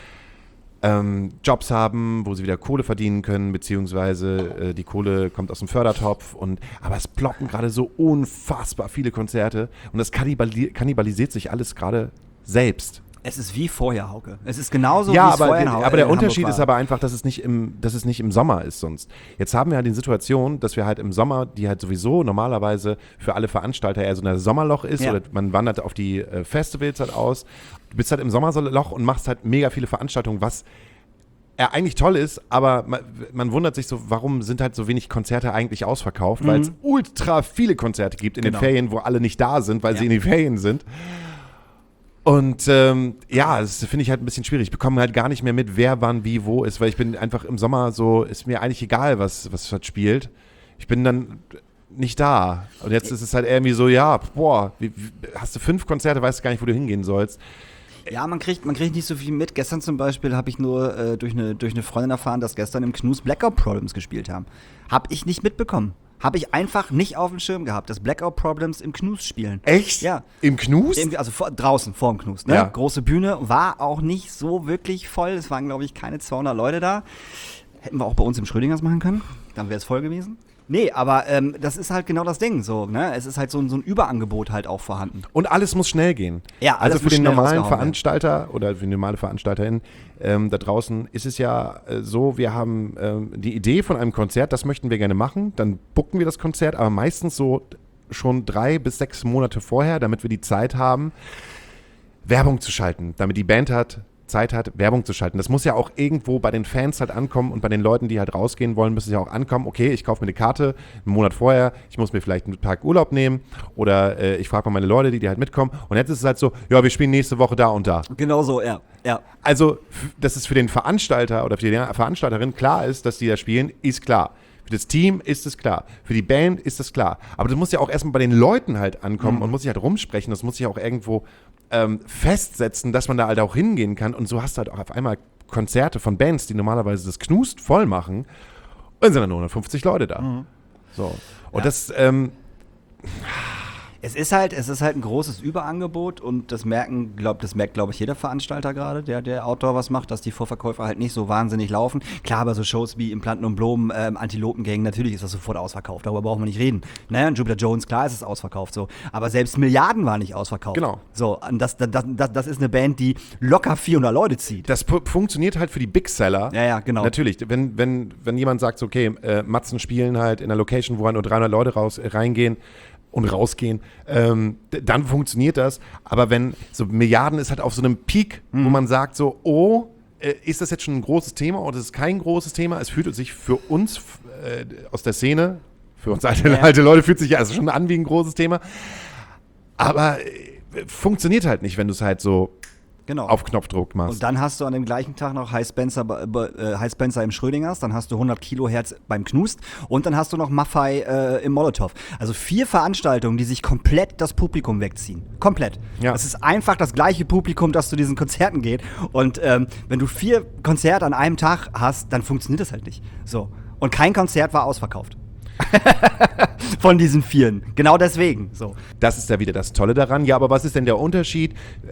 Jobs haben, wo sie wieder Kohle verdienen können, beziehungsweise die Kohle kommt aus dem Fördertopf. Aber es ploppen gerade so unfassbar viele Konzerte und das kannibalisiert sich alles gerade selbst. Es ist wie vorher, Hauke. Es ist genauso ja, wie es vorher in Hamburg war. Aber der Unterschied ist aber einfach, dass es nicht im Sommer ist sonst. Jetzt haben wir halt die Situation, dass wir halt im Sommer, die halt sowieso normalerweise für alle Veranstalter eher so ein Sommerloch ist, oder man wandert auf die Festivals halt aus. Du bist halt im Sommerloch und machst halt mega viele Veranstaltungen, was eigentlich toll ist, aber man wundert sich so, warum sind halt so wenig Konzerte eigentlich ausverkauft, weil es ultra viele Konzerte gibt in den Ferien, wo alle nicht da sind, weil sie in den Ferien sind. Und das finde ich halt ein bisschen schwierig. Ich bekomme halt gar nicht mehr mit, wer wann wie wo ist, weil ich bin einfach im Sommer so, ist mir eigentlich egal, was spielt. Ich bin dann nicht da. Und jetzt ist es halt irgendwie so, hast du 5 Konzerte, weißt du gar nicht, wo du hingehen sollst. Ja, man kriegt nicht so viel mit. Gestern zum Beispiel habe ich nur durch eine Freundin erfahren, dass gestern im Knus Blackout Problems gespielt haben. Habe ich nicht mitbekommen. Habe ich einfach nicht auf dem Schirm gehabt, dass Blackout Problems im Knus spielen. Echt? Ja. Im Knus? Also draußen, vor dem Knus. Ne? Ja. Große Bühne, war auch nicht so wirklich voll. Es waren, glaube ich, keine 200 Leute da. Hätten wir auch bei uns im Schrödingers machen können. Dann wäre es voll gewesen. Nee, aber das ist halt genau das Ding. So, ne? Es ist halt so ein Überangebot halt auch vorhanden. Und alles muss schnell gehen. Ja, alles also für den normalen Veranstalter oder für die normale Veranstalterin da draußen ist es ja so, wir haben die Idee von einem Konzert, das möchten wir gerne machen, dann booken wir das Konzert, aber meistens so schon 3 bis 6 Monate vorher, damit wir die Zeit haben, Werbung zu schalten, damit die Band Zeit hat, Werbung zu schalten. Das muss ja auch irgendwo bei den Fans halt ankommen und bei den Leuten, die halt rausgehen wollen, müssen ja auch ankommen, okay, ich kaufe mir eine Karte einen Monat vorher, ich muss mir vielleicht einen Tag Urlaub nehmen oder ich frage mal meine Leute, die halt mitkommen und jetzt ist es halt so, ja, wir spielen nächste Woche da und da. Genau so, ja. Also, dass es für den Veranstalter oder für die Veranstalterin klar ist, dass die da spielen, ist klar. Für das Team ist es klar. Für die Band ist das klar. Aber das muss ja auch erstmal bei den Leuten halt ankommen und muss sich halt rumsprechen. Das muss sich auch irgendwo festsetzen, dass man da halt auch hingehen kann. Und so hast du halt auch auf einmal Konzerte von Bands, die normalerweise das Knust voll machen. Und dann sind dann nur 150 Leute da. So. Und das Es ist halt ein großes Überangebot und das merkt, glaube ich, jeder Veranstalter gerade, der Outdoor was macht, dass die Vorverkäufe halt nicht so wahnsinnig laufen. Klar, bei so Shows wie im Planten und Blumen, Antilopengang, natürlich ist das sofort ausverkauft, darüber brauchen wir nicht reden. Naja, und Jupiter Jones, klar ist es ausverkauft so, aber selbst Milliarden war nicht ausverkauft. Genau. So, und das ist eine Band, die locker 400 Leute zieht. Das funktioniert halt für die Big Seller. Ja, genau. Natürlich, wenn jemand sagt, okay, Matzen spielen halt in einer Location, wo halt nur 300 Leute reingehen, und rausgehen, dann funktioniert das. Aber wenn so Milliarden ist halt auf so einem Peak, wo man sagt so, ist das jetzt schon ein großes Thema oder ist es kein großes Thema? Es fühlt sich für uns aus der Szene, für uns alte Leute fühlt sich ja also schon an wie ein großes Thema. Aber funktioniert halt nicht, wenn du es halt so Genau. auf Knopfdruck machst. Und dann hast du an dem gleichen Tag noch High Spencer im Schrödingers, dann hast du 100 Kilohertz beim Knust und dann hast du noch Maffei im Molotow. Also 4 Veranstaltungen, die sich komplett das Publikum wegziehen. Komplett. Ja. Das ist einfach das gleiche Publikum, das zu diesen Konzerten geht. Und wenn du 4 Konzerte an einem Tag hast, dann funktioniert das halt nicht. So. Und kein Konzert war ausverkauft. Von diesen 4. Genau deswegen. So. Das ist ja wieder das Tolle daran. Ja, aber was ist denn der Unterschied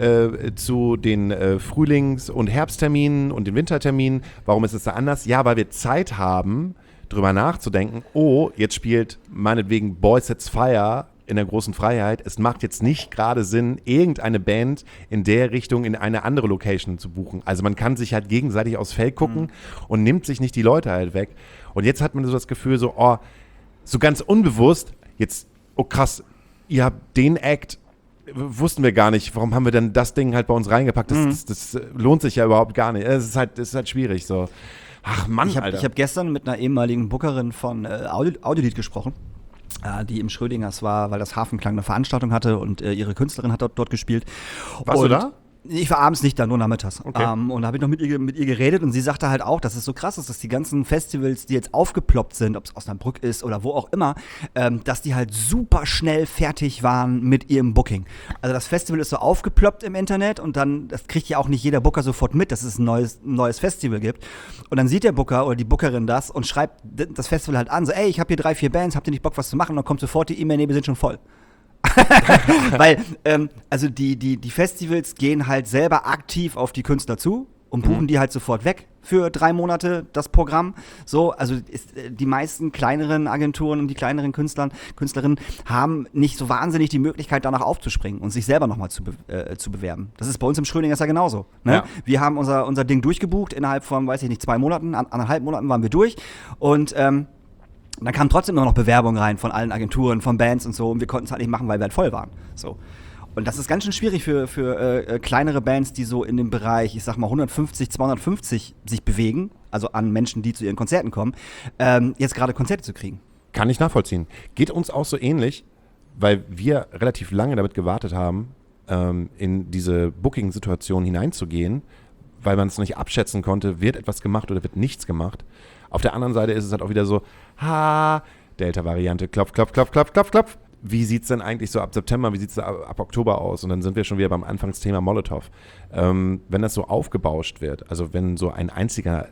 zu den Frühlings- und Herbstterminen und den Winterterminen? Warum ist es da anders? Ja, weil wir Zeit haben, drüber nachzudenken, oh, jetzt spielt meinetwegen Boys Sets Fire in der großen Freiheit. Es macht jetzt nicht gerade Sinn, irgendeine Band in der Richtung in eine andere Location zu buchen. Also man kann sich halt gegenseitig aufs Feld gucken und nimmt sich nicht die Leute halt weg. Und jetzt hat man so das Gefühl so, oh, so ganz unbewusst, jetzt, oh krass, ihr habt den Act, wussten wir gar nicht, warum haben wir denn das Ding halt bei uns reingepackt? Das lohnt sich ja überhaupt gar nicht. Es ist halt schwierig so. Ach Mann, Alter. Ich hab gestern mit einer ehemaligen Bookerin von Audiolied gesprochen, die im Schrödingers war, weil das Hafenklang eine Veranstaltung hatte und ihre Künstlerin hat dort gespielt. Warst du da? Ich war abends nicht da, nur nachmittags. Okay. Und da habe ich noch mit ihr geredet und sie sagte halt auch, dass es so krass ist, dass die ganzen Festivals, die jetzt aufgeploppt sind, ob es Osnabrück ist oder wo auch immer, dass die halt super schnell fertig waren mit ihrem Booking. Also das Festival ist so aufgeploppt im Internet und dann, das kriegt ja auch nicht jeder Booker sofort mit, dass es ein neues Festival gibt. Und dann sieht der Booker oder die Bookerin das und schreibt das Festival halt an, so ey, ich habe hier 3, 4 Bands, habt ihr nicht Bock, was zu machen? Und dann kommt sofort die E-Mail, nee, wir sind schon voll. Weil, also die Festivals gehen halt selber aktiv auf die Künstler zu und buchen die halt sofort weg für 3 Monate das Programm. So, also die meisten kleineren Agenturen und die kleineren Künstlerinnen haben nicht so wahnsinnig die Möglichkeit, danach aufzuspringen und sich selber nochmal zu bewerben. Das ist bei uns im Schrödingers ja genauso. Ne? Ja. Wir haben unser Ding durchgebucht, innerhalb von, weiß ich nicht, 2 Monaten, 1,5 Monaten waren wir durch und dann kamen trotzdem immer noch Bewerbungen rein von allen Agenturen, von Bands und so und wir konnten es halt nicht machen, weil wir halt voll waren. So. Und das ist ganz schön schwierig für kleinere Bands, die so in dem Bereich, ich sag mal 150, 250 sich bewegen, also an Menschen, die zu ihren Konzerten kommen, jetzt gerade Konzerte zu kriegen. Kann ich nachvollziehen. Geht uns auch so ähnlich, weil wir relativ lange damit gewartet haben, in diese Booking-Situation hineinzugehen, weil man es nicht abschätzen konnte, wird etwas gemacht oder wird nichts gemacht. Auf der anderen Seite ist es halt auch wieder so, Delta-Variante, klopf, klopf, klopf, klopf, klopf, klopf. Wie sieht es denn eigentlich so ab September, wie sieht es ab Oktober aus? Und dann sind wir schon wieder beim Anfangsthema Molotow. Wenn das so aufgebauscht wird, also wenn so ein einziger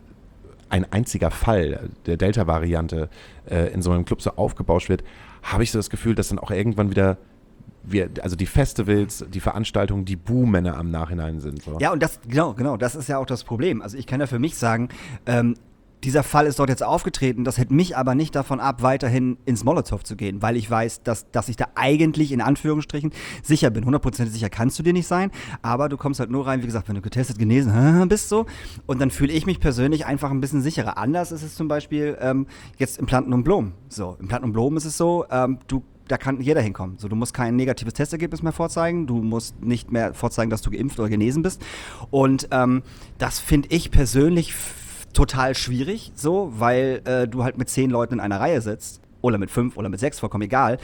Fall der Delta-Variante in so einem Club so aufgebauscht wird, habe ich so das Gefühl, dass dann auch irgendwann wieder also die Festivals, die Veranstaltungen, die Buhmänner am Nachhinein sind. So. Ja, und das, genau, das ist ja auch das Problem. Also ich kann ja für mich sagen, dieser Fall ist dort jetzt aufgetreten, das hält mich aber nicht davon ab, weiterhin ins Molotow zu gehen, weil ich weiß, dass ich da eigentlich in Anführungsstrichen sicher bin. 100% sicher kannst du dir nicht sein, aber du kommst halt nur rein, wie gesagt, wenn du getestet, genesen bist so und dann fühle ich mich persönlich einfach ein bisschen sicherer. Anders ist es zum Beispiel jetzt im Planten und Blom. So, im Planten und Blom ist es so, da kann jeder hinkommen. So, du musst kein negatives Testergebnis mehr vorzeigen, du musst nicht mehr vorzeigen, dass du geimpft oder genesen bist und das finde ich persönlich total schwierig, so, weil du halt mit 10 Leuten in einer Reihe sitzt oder mit 5 oder mit 6, vollkommen egal.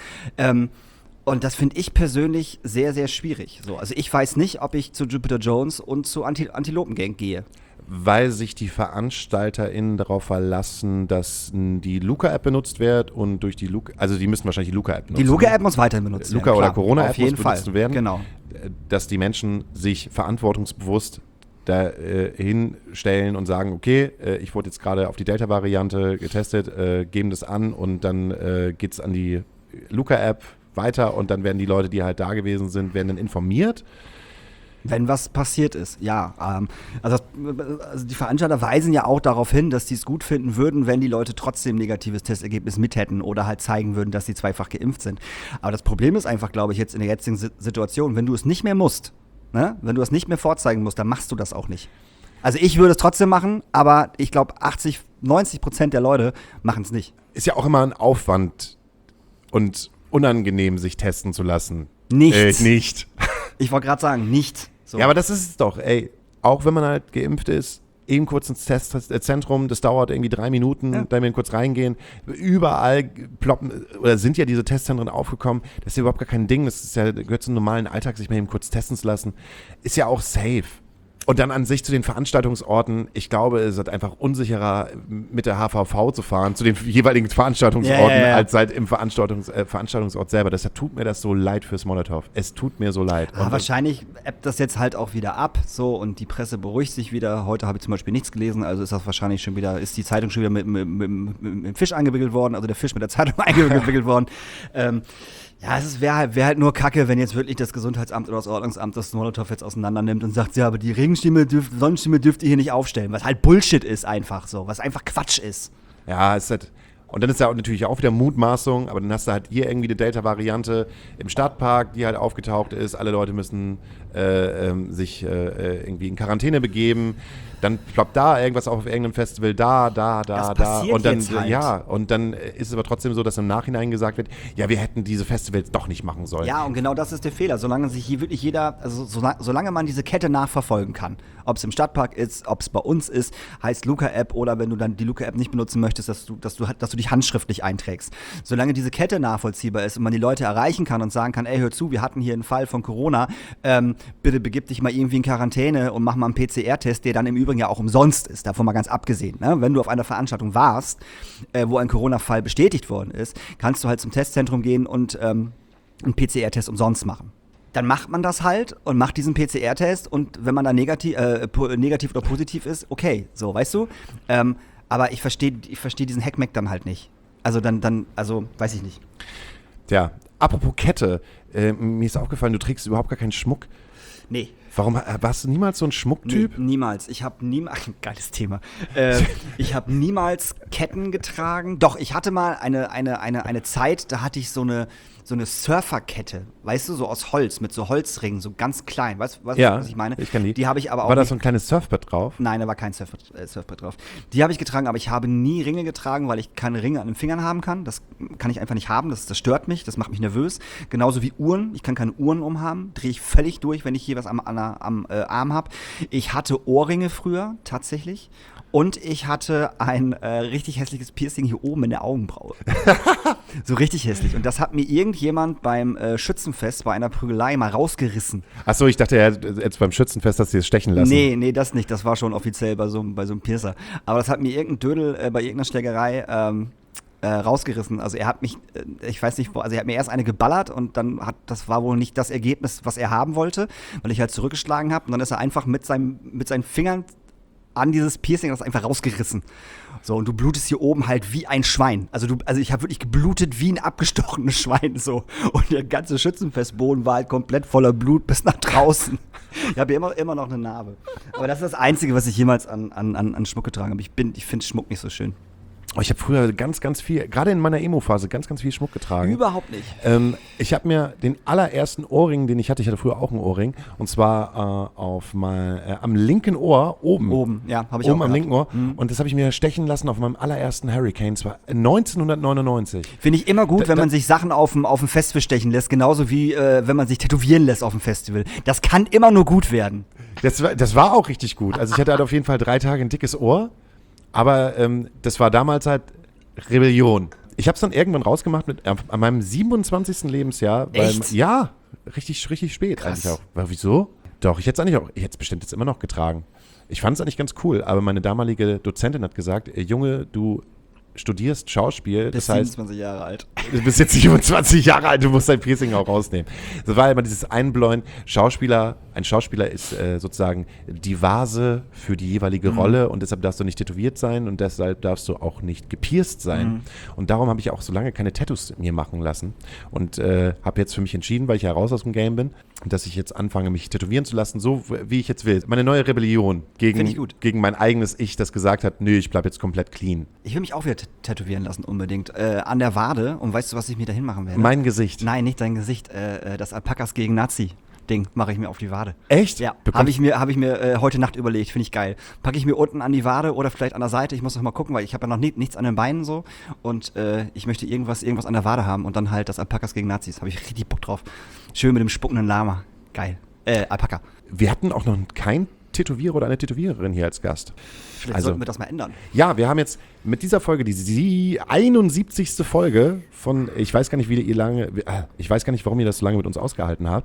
Und das finde ich persönlich sehr, sehr schwierig. So, also ich weiß nicht, ob ich zu Jupiter Jones und zu Antilopengang gehe. Weil sich die VeranstalterInnen darauf verlassen, dass die Luca-App benutzt wird und durch die Luca, also die müssen wahrscheinlich die Luca-App nutzen. Die Luca-App muss weiterhin benutzt werden. Luca oder Corona-App auf jeden muss Fall benutzt werden. Genau. Dass die Menschen sich verantwortungsbewusst da hinstellen und sagen, okay, ich wurde jetzt gerade auf die Delta-Variante getestet, geben das an und dann geht es an die Luca-App weiter und dann werden die Leute, die halt da gewesen sind, werden dann informiert. Wenn was passiert ist, ja. Also die Veranstalter weisen ja auch darauf hin, dass die es gut finden würden, wenn die Leute trotzdem negatives Testergebnis mit hätten oder halt zeigen würden, dass sie zweifach geimpft sind. Aber das Problem ist einfach, glaube ich, jetzt in der jetzigen Situation, wenn du es nicht mehr musst, ne? Wenn du es nicht mehr vorzeigen musst, dann machst du das auch nicht. Also ich würde es trotzdem machen, aber ich glaube 90% der Leute machen es nicht. Ist ja auch immer ein Aufwand und unangenehm, sich testen zu lassen. Nicht. Ich wollte gerade sagen, nicht. So. Ja, aber das ist es doch, ey. Auch wenn man halt geimpft ist, eben kurz ins Testzentrum, das dauert irgendwie 3 Minuten, da wir kurz reingehen. Überall ploppen, oder sind ja diese Testzentren aufgekommen. Das ist ja überhaupt gar kein Ding. Das ist ja, gehört zum normalen Alltag, sich mal eben kurz testen zu lassen. Ist ja auch safe. Und dann an sich zu den Veranstaltungsorten. Ich glaube, es ist einfach unsicherer, mit der HVV zu fahren, zu den jeweiligen Veranstaltungsorten, als halt im Veranstaltungsort selber. Deshalb tut mir das so leid fürs Molotow. Es tut mir so leid. Und wahrscheinlich ebbt das jetzt halt auch wieder ab, so, und die Presse beruhigt sich wieder. Heute habe ich zum Beispiel nichts gelesen, also ist das wahrscheinlich schon wieder, ist die Zeitung schon wieder mit dem Fisch eingewickelt worden, also der Fisch mit der Zeitung eingewickelt worden. Ja, es wäre halt nur Kacke, wenn jetzt wirklich das Gesundheitsamt oder das Ordnungsamt das Molotow jetzt auseinander nimmt und sagt, ja, aber die Sonnenstimme dürft ihr hier nicht aufstellen, was halt Bullshit ist einfach so, was einfach Quatsch ist. ja, es ist halt. Und dann ist ja natürlich auch wieder Mutmaßung, aber dann hast du halt hier irgendwie eine Delta-Variante im Stadtpark, die halt aufgetaucht ist. Alle Leute müssen sich irgendwie in Quarantäne begeben. Dann ploppt da irgendwas auf irgendeinem Festival, da. Und dann, jetzt halt. ja, und dann ist es aber trotzdem so, dass im Nachhinein gesagt wird, ja, wir hätten diese Festivals doch nicht machen sollen. Ja, und genau das ist der Fehler. Solange sich hier wirklich jeder, also solange man diese Kette nachverfolgen kann, ob es im Stadtpark ist, ob es bei uns ist, heißt Luca-App, oder wenn du dann die Luca-App nicht benutzen möchtest, dass du dich handschriftlich einträgst. Solange diese Kette nachvollziehbar ist und man die Leute erreichen kann und sagen kann, ey, hör zu, wir hatten hier einen Fall von Corona, bitte begib dich mal irgendwie in Quarantäne und mach mal einen PCR-Test, der dann im Übrigen ja auch umsonst ist, davon mal ganz abgesehen. Ne? Wenn du auf einer Veranstaltung warst, wo ein Corona-Fall bestätigt worden ist, kannst du halt zum Testzentrum gehen und einen PCR-Test umsonst machen. Dann macht man das halt und macht diesen PCR-Test, und wenn man da negativ oder positiv ist, okay, so, weißt du? Aber ich verstehe diesen Hackmack dann halt nicht. Also also weiß ich nicht. Tja, apropos Kette, mir ist aufgefallen, du trägst überhaupt gar keinen Schmuck. Nee. Warum, warst du niemals so ein Schmucktyp? Nee, niemals. Ich habe niemals, geiles Thema. Ich habe niemals Ketten getragen. Doch, ich hatte mal eine Zeit, da hatte ich so eine Surferkette, weißt du, so aus Holz, mit so Holzringen, so ganz klein. Weißt du, Ja, was ich meine? ich kenn die. Die habe ich aber auch War da nicht. so ein kleines Surfbrett drauf? Nein, da war kein Surfbrett drauf. Die habe ich getragen, aber ich habe nie Ringe getragen, weil ich keine Ringe an den Fingern haben kann. Das kann ich einfach nicht haben, das stört mich, das macht mich nervös. Genauso wie Uhren, ich kann keine Uhren umhaben, drehe ich völlig durch, wenn ich hier was am Arm habe. Ich hatte Ohrringe früher, tatsächlich. Und ich hatte ein richtig hässliches Piercing hier oben in der Augenbraue. So richtig hässlich. Und das hat mir irgendjemand beim Schützenfest bei einer Prügelei mal rausgerissen. Achso, ich dachte, jetzt beim Schützenfest hast du es stechen lassen. Nee, das nicht. Das war schon offiziell bei so einem Piercer. Aber das hat mir irgendein Dödel bei irgendeiner Schlägerei rausgerissen. Also er hat mich, ich weiß nicht, also er hat mir erst eine geballert und dann das war wohl nicht das Ergebnis, was er haben wollte, weil ich halt zurückgeschlagen habe. Und dann ist er einfach mit seinen Fingern an dieses Piercing das einfach rausgerissen. So, und du blutest hier oben halt wie ein Schwein. Also ich habe wirklich geblutet wie ein abgestochenes Schwein, so. Und der ganze Schützenfestboden war halt komplett voller Blut bis nach draußen. Ich habe hier immer noch eine Narbe. Aber das ist das Einzige, was ich jemals an Schmuck getragen habe. Ich finde Schmuck nicht so schön. Oh, ich habe früher ganz, ganz viel, gerade in meiner Emo-Phase, ganz, ganz viel Schmuck getragen. Überhaupt nicht. Ich habe mir den allerersten Ohrring, den ich hatte früher auch einen Ohrring, und zwar am linken Ohr, oben. Ja, habe ich auch Oben am gehabt. linken Ohr. Und das habe ich mir stechen lassen auf meinem allerersten Hurricane. Es war 1999. Finde ich immer gut, wenn man sich Sachen auf dem Festival stechen lässt, genauso wie wenn man sich tätowieren lässt auf dem Festival. Das kann immer nur gut werden. Das war auch richtig gut. Also ich hatte halt auf jeden Fall 3 Tage ein dickes Ohr. Aber das war damals halt Rebellion. Ich habe es dann irgendwann rausgemacht an meinem 27. Lebensjahr. Echt? Ja, richtig spät. Krass. Eigentlich auch. Aber wieso? Doch, ich hätte es bestimmt jetzt immer noch getragen. Ich fand es eigentlich ganz cool, aber meine damalige Dozentin hat gesagt, Junge, du studierst Schauspiel, Bis das heißt, 27 Jahre alt. du bist jetzt 27 Jahre alt, du musst dein Piercing auch rausnehmen. Das war immer dieses Einbläuen. Ein Schauspieler ist sozusagen die Vase für die jeweilige Rolle, und deshalb darfst du nicht tätowiert sein und deshalb darfst du auch nicht gepierst sein. Und darum habe ich auch so lange keine Tattoos mir machen lassen und habe jetzt für mich entschieden, weil ich ja raus aus dem Game bin, dass ich jetzt anfange, mich tätowieren zu lassen, so wie ich jetzt will. Meine neue Rebellion Find ich gut. gegen mein eigenes Ich, das gesagt hat, nö, ich bleib jetzt komplett clean. Ich will mich auch wieder tätowieren lassen, unbedingt. An der Wade. Und weißt du, was ich mir dahin machen werde? Mein Gesicht. Nein, nicht dein Gesicht. Das Alpakas gegen Nazi-Ding mache ich mir auf die Wade. Echt? Ja, habe ich mir heute Nacht überlegt. Finde ich geil. Packe ich mir unten an die Wade oder vielleicht an der Seite. Ich muss noch mal gucken, weil ich habe ja noch nichts an den Beinen so. Und ich möchte irgendwas an der Wade haben. Und dann halt das Alpakas gegen Nazis. Habe ich richtig Bock drauf. Schön mit dem spuckenden Lama. Geil. Alpaka. Wir hatten auch noch kein Tätowierer oder eine Tätowiererin hier als Gast. Vielleicht sollten wir das mal ändern. Ja, wir haben jetzt mit dieser Folge die 71. Folge von, ich weiß gar nicht, warum ihr das so lange mit uns ausgehalten habt.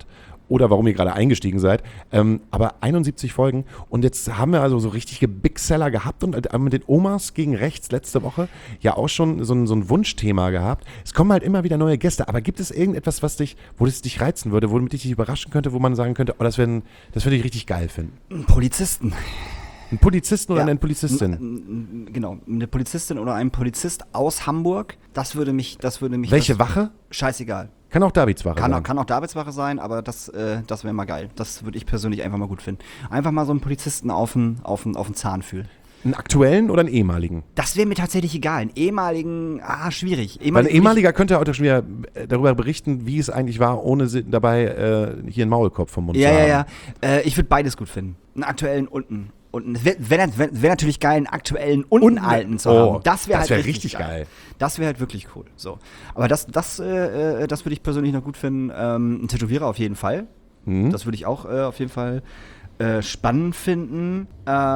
oder warum ihr gerade eingestiegen seid. Aber 71 Folgen und jetzt haben wir also so richtige Big Seller gehabt und mit den Omas gegen rechts letzte Woche ja auch schon so ein Wunschthema gehabt. Es kommen halt immer wieder neue Gäste, aber gibt es irgendetwas, wo es dich reizen würde, womit ich dich überraschen könnte, wo man sagen könnte, oh, das würde ich richtig geil finden? Polizisten. Ein Polizisten oder Ja. eine Polizistin? Genau, eine Polizistin oder ein Polizist aus Hamburg, das würde mich. Welche Wache? Scheißegal. Kann auch Davidswache sein. Kann auch Davidswache sein, aber das wäre mal geil. Das würde ich persönlich einfach mal gut finden. Einfach mal so einen Polizisten auf den Zahn fühlen. Einen aktuellen oder einen ehemaligen? Das wäre mir tatsächlich egal. Einen ehemaligen, schwierig. Weil ein ehemaliger könnte auch schon wieder darüber berichten, wie es eigentlich war, ohne dabei hier einen Maulkorb vom Mund zu haben. Ja. Ich würde beides gut finden. Einen aktuellen und einen. Und es wäre natürlich geil, einen aktuellen und einen alten zu haben. Das wäre halt richtig geil. Das wäre halt wirklich cool. So. Aber das würde ich persönlich noch gut finden. Ein Tätowierer auf jeden Fall. Das würde ich auch auf jeden Fall spannend finden.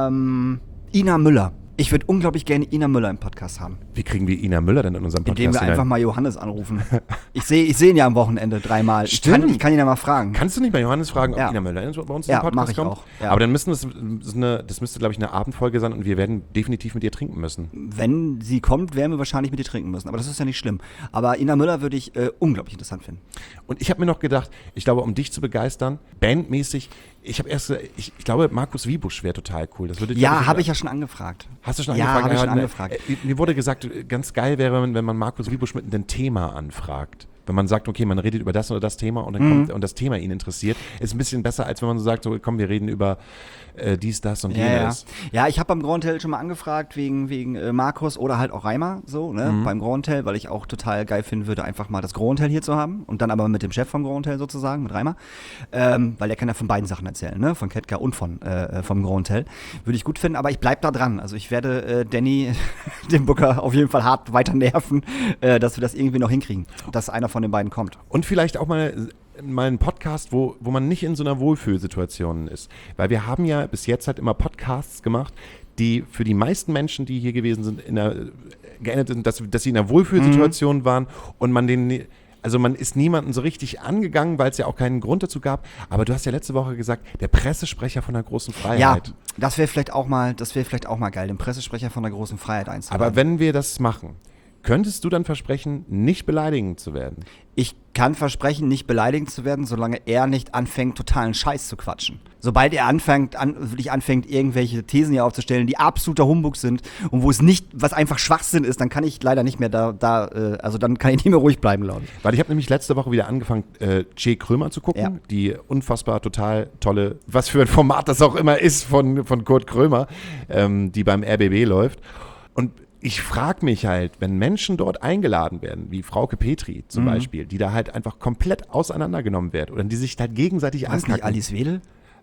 Ina Müller. Ich würde unglaublich gerne Ina Müller im Podcast haben. Wie kriegen wir Ina Müller denn in unserem Podcast Indem wir hinein? einfach mal Johannes anrufen. Ich sehe ihn ja am Wochenende 3-mal. Stimmt. Ich kann ihn ja mal fragen. Kannst du nicht bei Johannes fragen, ob Ja. Ina Müller bei uns in Ja, den Podcast mach ich kommt? auch, ja. Aber dann das müsste, glaube ich, eine Abendfolge sein und wir werden definitiv mit ihr trinken müssen. Wenn sie kommt, werden wir wahrscheinlich mit ihr trinken müssen. Aber das ist ja nicht schlimm. Aber Ina Müller würde ich unglaublich interessant finden. Und ich habe mir noch gedacht, ich glaube, um dich zu begeistern, bandmäßig, ich glaube, Markus Wiebusch wäre total cool. Das würde Ja, habe ich ja schon angefragt. Hast du schon Ja, angefragt? habe ich schon angefragt. Mir wurde gesagt, ganz geil wäre, wenn man Markus Wiebusch mit einem Thema anfragt. Wenn man sagt, okay, man redet über das oder das Thema und dann kommt und das Thema ihn interessiert, ist ein bisschen besser, als wenn man so sagt, so komm, wir reden über dies, das und jenes. Ja, ich habe beim Grand Hotel schon mal angefragt wegen Markus oder halt auch Reimer, so, ne, beim Grand Hotel, weil ich auch total geil finden würde, einfach mal das Grand Hotel hier zu haben und dann aber mit dem Chef vom Grand Hotel sozusagen, mit Reimer, weil der kann ja von beiden Sachen erzählen, ne, von Ketka und vom Grand Hotel. Würde ich gut finden, aber ich bleib da dran. Also ich werde Danny, den Booker, auf jeden Fall hart weiter nerven, dass wir das irgendwie noch hinkriegen, dass einer von den beiden kommt. Und vielleicht auch mal einen Podcast, wo man nicht in so einer Wohlfühlsituation ist. Weil wir haben ja bis jetzt halt immer Podcasts gemacht, die für die meisten Menschen, die hier gewesen sind, geändert sind, dass sie in einer Wohlfühlsituation waren und man ist niemanden so richtig angegangen, weil es ja auch keinen Grund dazu gab. Aber du hast ja letzte Woche gesagt, der Pressesprecher von der großen Freiheit. Ja, das wäre vielleicht auch mal geil, den Pressesprecher von der großen Freiheit einzuladen. Aber wenn wir das machen, könntest du dann versprechen, nicht beleidigend zu werden? Ich kann versprechen, nicht beleidigend zu werden, solange er nicht anfängt, totalen Scheiß zu quatschen. Sobald er wirklich anfängt, irgendwelche Thesen hier aufzustellen, die absoluter Humbug sind und was einfach Schwachsinn ist, dann kann ich leider nicht mehr dann kann ich nicht mehr ruhig bleiben, glaube ich. Weil ich habe nämlich letzte Woche wieder angefangen, Che Krömer zu gucken. Ja. Die unfassbar total tolle, was für ein Format das auch immer ist von Kurt Krömer, die beim RBB läuft. Und ich frage mich halt, wenn Menschen dort eingeladen werden, wie Frauke Petri zum Beispiel, die da halt einfach komplett auseinandergenommen wird oder die sich halt gegenseitig Heißt nicht Alice Wedel?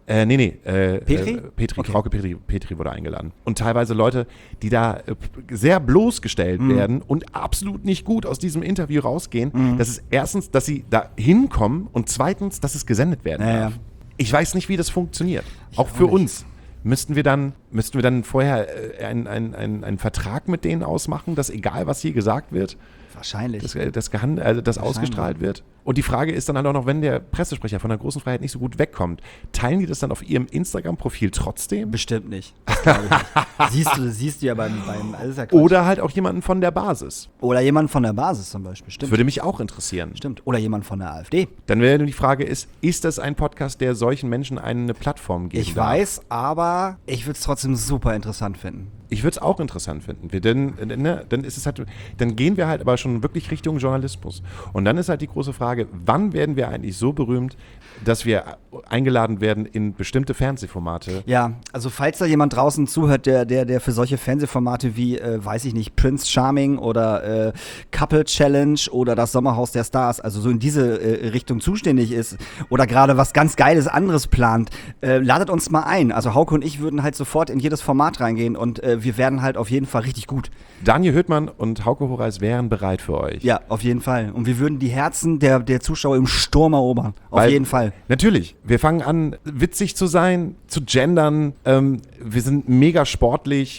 Petri? Petri, Okay. Frauke Petri wurde eingeladen. Und teilweise Leute, die da sehr bloßgestellt werden und absolut nicht gut aus diesem Interview rausgehen. Das ist erstens, dass sie da hinkommen und zweitens, dass es gesendet werden Ja, darf. ja. Ich weiß nicht, wie das funktioniert. Auch auch für nicht. uns. Müssten wir dann vorher einen Vertrag mit denen ausmachen, dass egal, was hier gesagt wird, Wahrscheinlich. das ausgestrahlt wird? Und die Frage ist dann halt auch noch, wenn der Pressesprecher von der großen Freiheit nicht so gut wegkommt, teilen die das dann auf ihrem Instagram-Profil trotzdem? Bestimmt nicht. Das glaube ich nicht. Siehst du ja beim das ist ja Quatsch. Oder halt auch jemanden von der Basis? Oder jemand von der Basis zum Beispiel. Das Stimmt. würde mich auch interessieren. Stimmt. Oder jemand von der AfD. Dann wäre die Frage, ist das ein Podcast, der solchen Menschen eine Plattform geben Ich darf? weiß, aber ich würde es trotzdem super interessant finden. Ich würde es auch interessant finden. Dann ist es halt, dann gehen wir halt aber schon wirklich Richtung Journalismus. Und dann ist halt die große Frage, wann werden wir eigentlich so berühmt, dass wir eingeladen werden in bestimmte Fernsehformate? Ja, also falls da jemand draußen zuhört, der für solche Fernsehformate wie, weiß ich nicht, Prince Charming oder Couple Challenge oder das Sommerhaus der Stars, also so in diese Richtung zuständig ist oder gerade was ganz Geiles anderes plant, ladet uns mal ein. Also Hauke und ich würden halt sofort in jedes Format reingehen und wir werden halt auf jeden Fall richtig gut. Daniel Hüttmann und Hauke Horeis wären bereit für euch. Ja, auf jeden Fall. Und wir würden die Herzen der Zuschauer im Sturm erobern. Auf jeden Fall. Natürlich. Wir fangen an, witzig zu sein, zu gendern. Wir sind mega sportlich.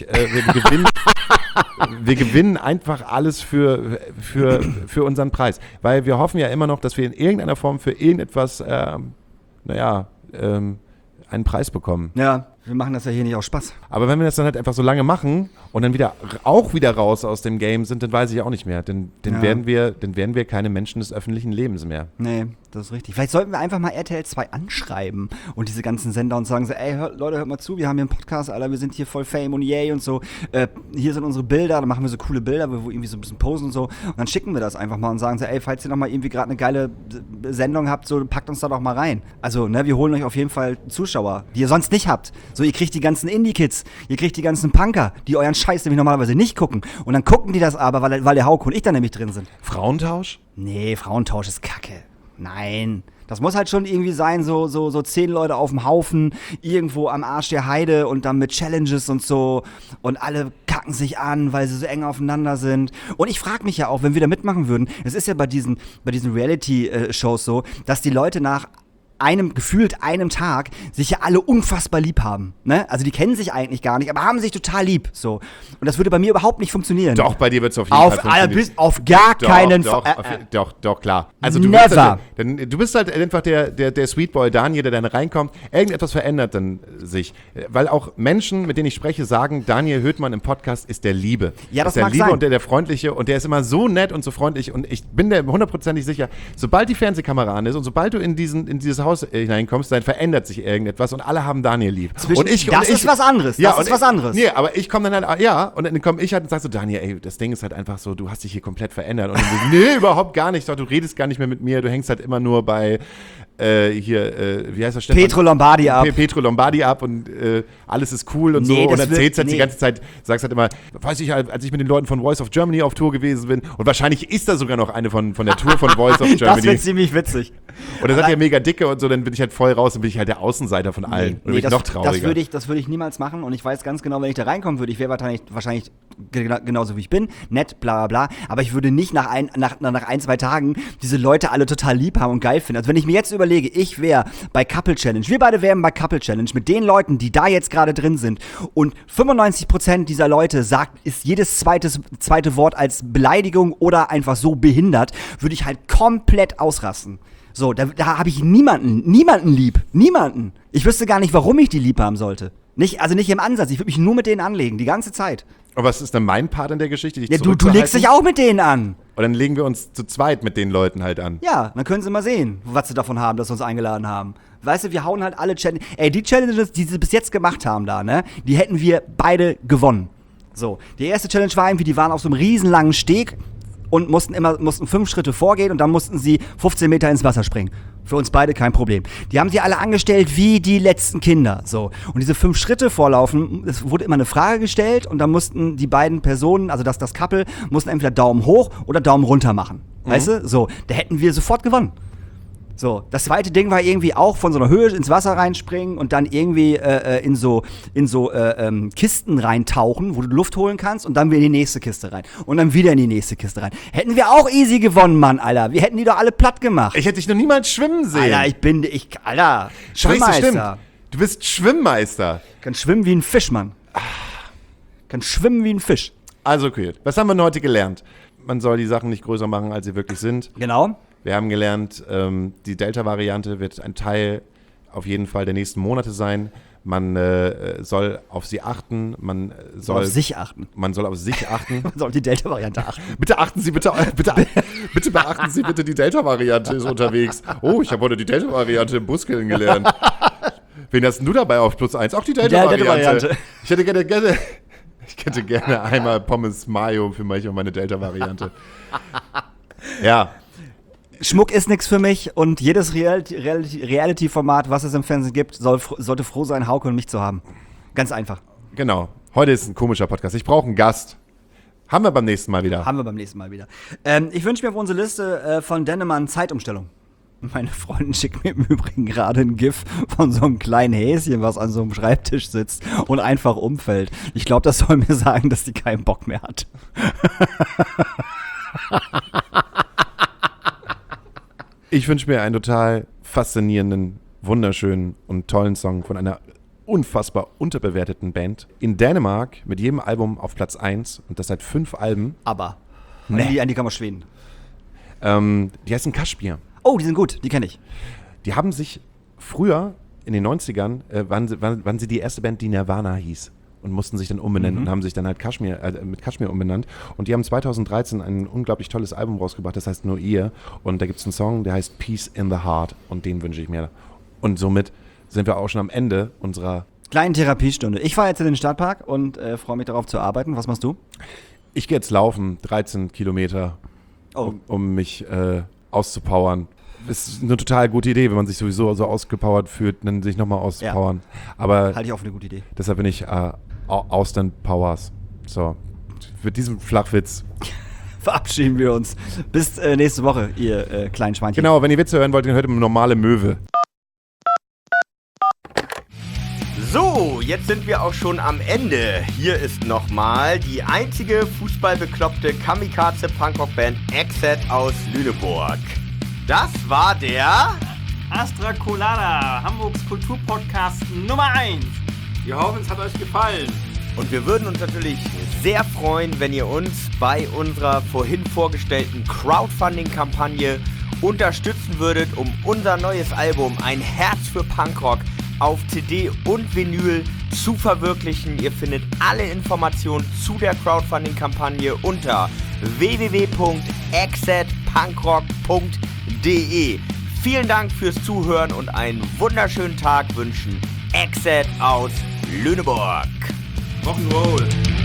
Wir gewinnen einfach alles für unseren Preis. Weil wir hoffen ja immer noch, dass wir in irgendeiner Form für irgendetwas einen Preis bekommen. Ja, wir machen das ja hier nicht aus Spaß. Aber wenn wir das dann halt einfach so lange machen und dann wieder raus aus dem Game sind, dann weiß ich auch nicht mehr. Dann werden wir keine Menschen des öffentlichen Lebens mehr. Nee, das ist richtig. Vielleicht sollten wir einfach mal RTL 2 anschreiben und diese ganzen Sender und sagen so, ey, Leute, hört mal zu, wir haben hier einen Podcast, Alter, wir sind hier voll Fame und yay und so. Hier sind unsere Bilder, dann machen wir so coole Bilder, wo wir irgendwie so ein bisschen posen und so. Und dann schicken wir das einfach mal und sagen so, ey, falls ihr noch mal irgendwie gerade eine geile Sendung habt, so packt uns da doch mal rein. Also, ne, wir holen euch auf jeden Fall Zuschauer, die ihr sonst nicht habt. So, ihr kriegt die ganzen Indie-Kids, ihr kriegt die ganzen Punker, die euren Scheiß nämlich normalerweise nicht gucken. Und dann gucken die das aber, weil der Hauke und ich da nämlich drin sind. Frauentausch? Nee, Frauentausch ist Kacke. Nein. Das muss halt schon irgendwie sein, so 10 Leute auf dem Haufen, irgendwo am Arsch der Heide und dann mit Challenges und so. Und alle kacken sich an, weil sie so eng aufeinander sind. Und ich frage mich ja auch, wenn wir da mitmachen würden, es ist ja bei diesen Reality-Shows so, dass die Leute nach gefühlt einem Tag sich ja alle unfassbar lieb haben. Ne? Also die kennen sich eigentlich gar nicht, aber haben sich total lieb. So. Und das würde bei mir überhaupt nicht funktionieren. Doch, bei dir wird es auf jeden Fall funktionieren. Auf gar keinen Fall. Doch, klar. Also du bist halt einfach der Sweetboy Daniel, der dann reinkommt. Irgendetwas verändert dann sich. Weil auch Menschen, mit denen ich spreche, sagen, Daniel Höhtmann im Podcast ist der Liebe. Ja, das ist der mag Liebe sein. Und der Freundliche und der ist immer so nett und so freundlich und ich bin der 100%ig sicher, sobald die Fernsehkamera an ist und sobald du in dieses Haus hineinkommst, dann verändert sich irgendetwas und alle haben Daniel lieb. Das ist was anderes. Ja, das ist was anderes. Nee, aber ich komme dann halt, und dann komme ich halt und sag so, Daniel, ey, das Ding ist halt einfach so, du hast dich hier komplett verändert. Und dann so, nee, überhaupt gar nicht, doch, du redest gar nicht mehr mit mir, du hängst halt immer nur bei wie heißt das? Petro Lombardi ab. Petro Lombardi ab und alles ist cool und so. Und erzählst halt die ganze Zeit, sagst halt immer, weiß ich halt, als ich mit den Leuten von Voice of Germany auf Tour gewesen bin und wahrscheinlich ist da sogar noch eine von der Tour von Voice of Germany. Das wird ziemlich witzig. Und dann seid ihr mega dicke und so, dann bin ich halt voll raus und bin ich halt der Außenseiter von allen. Und bin ich noch trauriger. Das würde ich niemals machen und ich weiß ganz genau, wenn ich da reinkommen würde, ich wäre wahrscheinlich genauso wie ich bin, nett, bla bla bla, aber ich würde nicht nach 1-2 Tagen diese Leute alle total lieb haben und geil finden. Also wenn ich mir jetzt überlege, ich wäre bei Couple Challenge, wir beide wären bei Couple Challenge mit den Leuten, die da jetzt gerade drin sind und 95% dieser Leute ist jedes zweite Wort als Beleidigung oder einfach so behindert, würde ich halt komplett ausrasten. So, da habe ich niemanden lieb. Niemanden. Ich wüsste gar nicht, warum ich die lieb haben sollte. Nicht im Ansatz. Ich würde mich nur mit denen anlegen, die ganze Zeit. Aber was ist denn mein Part in der Geschichte? Ja, du legst dich auch mit denen an. Und dann legen wir uns zu zweit mit den Leuten halt an. Ja, dann können sie mal sehen, was sie davon haben, dass sie uns eingeladen haben. Weißt du, wir hauen halt alle Challenges. Ey, die Challenges, die sie bis jetzt gemacht haben da, ne, die hätten wir beide gewonnen. So, die erste Challenge war irgendwie, die waren auf so einem riesenlangen Steg und mussten 5 Schritte vorgehen und dann mussten sie 15 Meter ins Wasser springen. Für uns beide kein Problem. Die haben sie alle angestellt wie die letzten Kinder. So. Und diese 5 Schritte vorlaufen, es wurde immer eine Frage gestellt und dann mussten die beiden Personen, also das Couple, mussten entweder Daumen hoch oder Daumen runter machen. Weißt du? So, da hätten wir sofort gewonnen. So, das zweite Ding war irgendwie auch von so einer Höhe ins Wasser reinspringen und dann irgendwie in so Kisten reintauchen, wo du Luft holen kannst und dann wieder in die nächste Kiste rein. Und dann wieder in die nächste Kiste rein. Hätten wir auch easy gewonnen, Mann, Alter. Wir hätten die doch alle platt gemacht. Ich hätte dich noch niemals schwimmen sehen. Alter, Schwimmmeister. Du bist Schwimmmeister. Kann schwimmen wie ein Fisch, Mann. Kann schwimmen wie ein Fisch. Also, okay. Was haben wir denn heute gelernt? Man soll die Sachen nicht größer machen, als sie wirklich sind. Genau. Wir haben gelernt, die Delta-Variante wird ein Teil auf jeden Fall der nächsten Monate sein. Man soll auf sie achten. Man soll auf sich achten. Man soll auf sich achten. Man soll auf die Delta-Variante achten. Bitte beachten Sie bitte die Delta-Variante ist unterwegs. Oh, ich habe heute die Delta-Variante im Bus kennengelernt. Wen hast denn du dabei auf +1? Auch die Delta-Variante. Ich hätte gerne einmal Pommes Mayo für mich und meine Delta-Variante. Ja. Schmuck ist nichts für mich und jedes Reality-Format, was es im Fernsehen gibt, sollte froh sein, Hauke und mich zu haben. Ganz einfach. Genau. Heute ist ein komischer Podcast. Ich brauche einen Gast. Haben wir beim nächsten Mal wieder. Ich wünsche mir auf unsere Liste von Dennemann Zeitumstellung. Meine Freundin schickt mir im Übrigen gerade ein GIF von so einem kleinen Häschen, was an so einem Schreibtisch sitzt und einfach umfällt. Ich glaube, das soll mir sagen, dass die keinen Bock mehr hat. Ich wünsche mir einen total faszinierenden, wunderschönen und tollen Song von einer unfassbar unterbewerteten Band. In Dänemark mit jedem Album auf Platz 1 und das seit 5 Alben. Aber. Nee. An die kann man Schweden. Die heißen Kaschmir. Oh, die sind gut, die kenne ich. Die haben sich früher, in den 90ern, waren sie die erste Band, die Nirvana hieß. Und mussten sich dann umbenennen und haben sich dann halt mit Kashmir umbenannt. Und die haben 2013 ein unglaublich tolles Album rausgebracht, das heißt Nur ihr. Und da gibt es einen Song, der heißt Peace in the Heart. Und den wünsche ich mir. Und somit sind wir auch schon am Ende unserer kleinen Therapiestunde. Ich fahre jetzt in den Stadtpark und freue mich darauf zu arbeiten. Was machst du? Ich gehe jetzt laufen, 13 Kilometer, um mich auszupowern. Ist eine total gute Idee, wenn man sich sowieso so ausgepowert fühlt, dann sich nochmal auszupowern. Ja. Aber halte ich auch für eine gute Idee. Deshalb bin ich Austin Powers. So, mit diesem Flachwitz verabschieden wir uns. Bis nächste Woche, ihr kleinen Schweinchen. Genau, wenn ihr Witze hören wollt, dann hört ihr normale Möwe. So, jetzt sind wir auch schon am Ende. Hier ist nochmal die einzige fußballbekloppte Kamikaze-Punkrock-Band Exet aus Lüneburg. Das war der Astra Colada, Hamburgs Kulturpodcast Nummer 1. Wir hoffen, es hat euch gefallen. Und wir würden uns natürlich sehr freuen, wenn ihr uns bei unserer vorhin vorgestellten Crowdfunding-Kampagne unterstützen würdet, um unser neues Album Ein Herz für Punkrock auf CD und Vinyl zu verwirklichen. Ihr findet alle Informationen zu der Crowdfunding-Kampagne unter www.exetpunkrock.de. Vielen Dank fürs Zuhören und einen wunderschönen Tag wünschen Exet aus Lüneburg. Rock'n'Roll.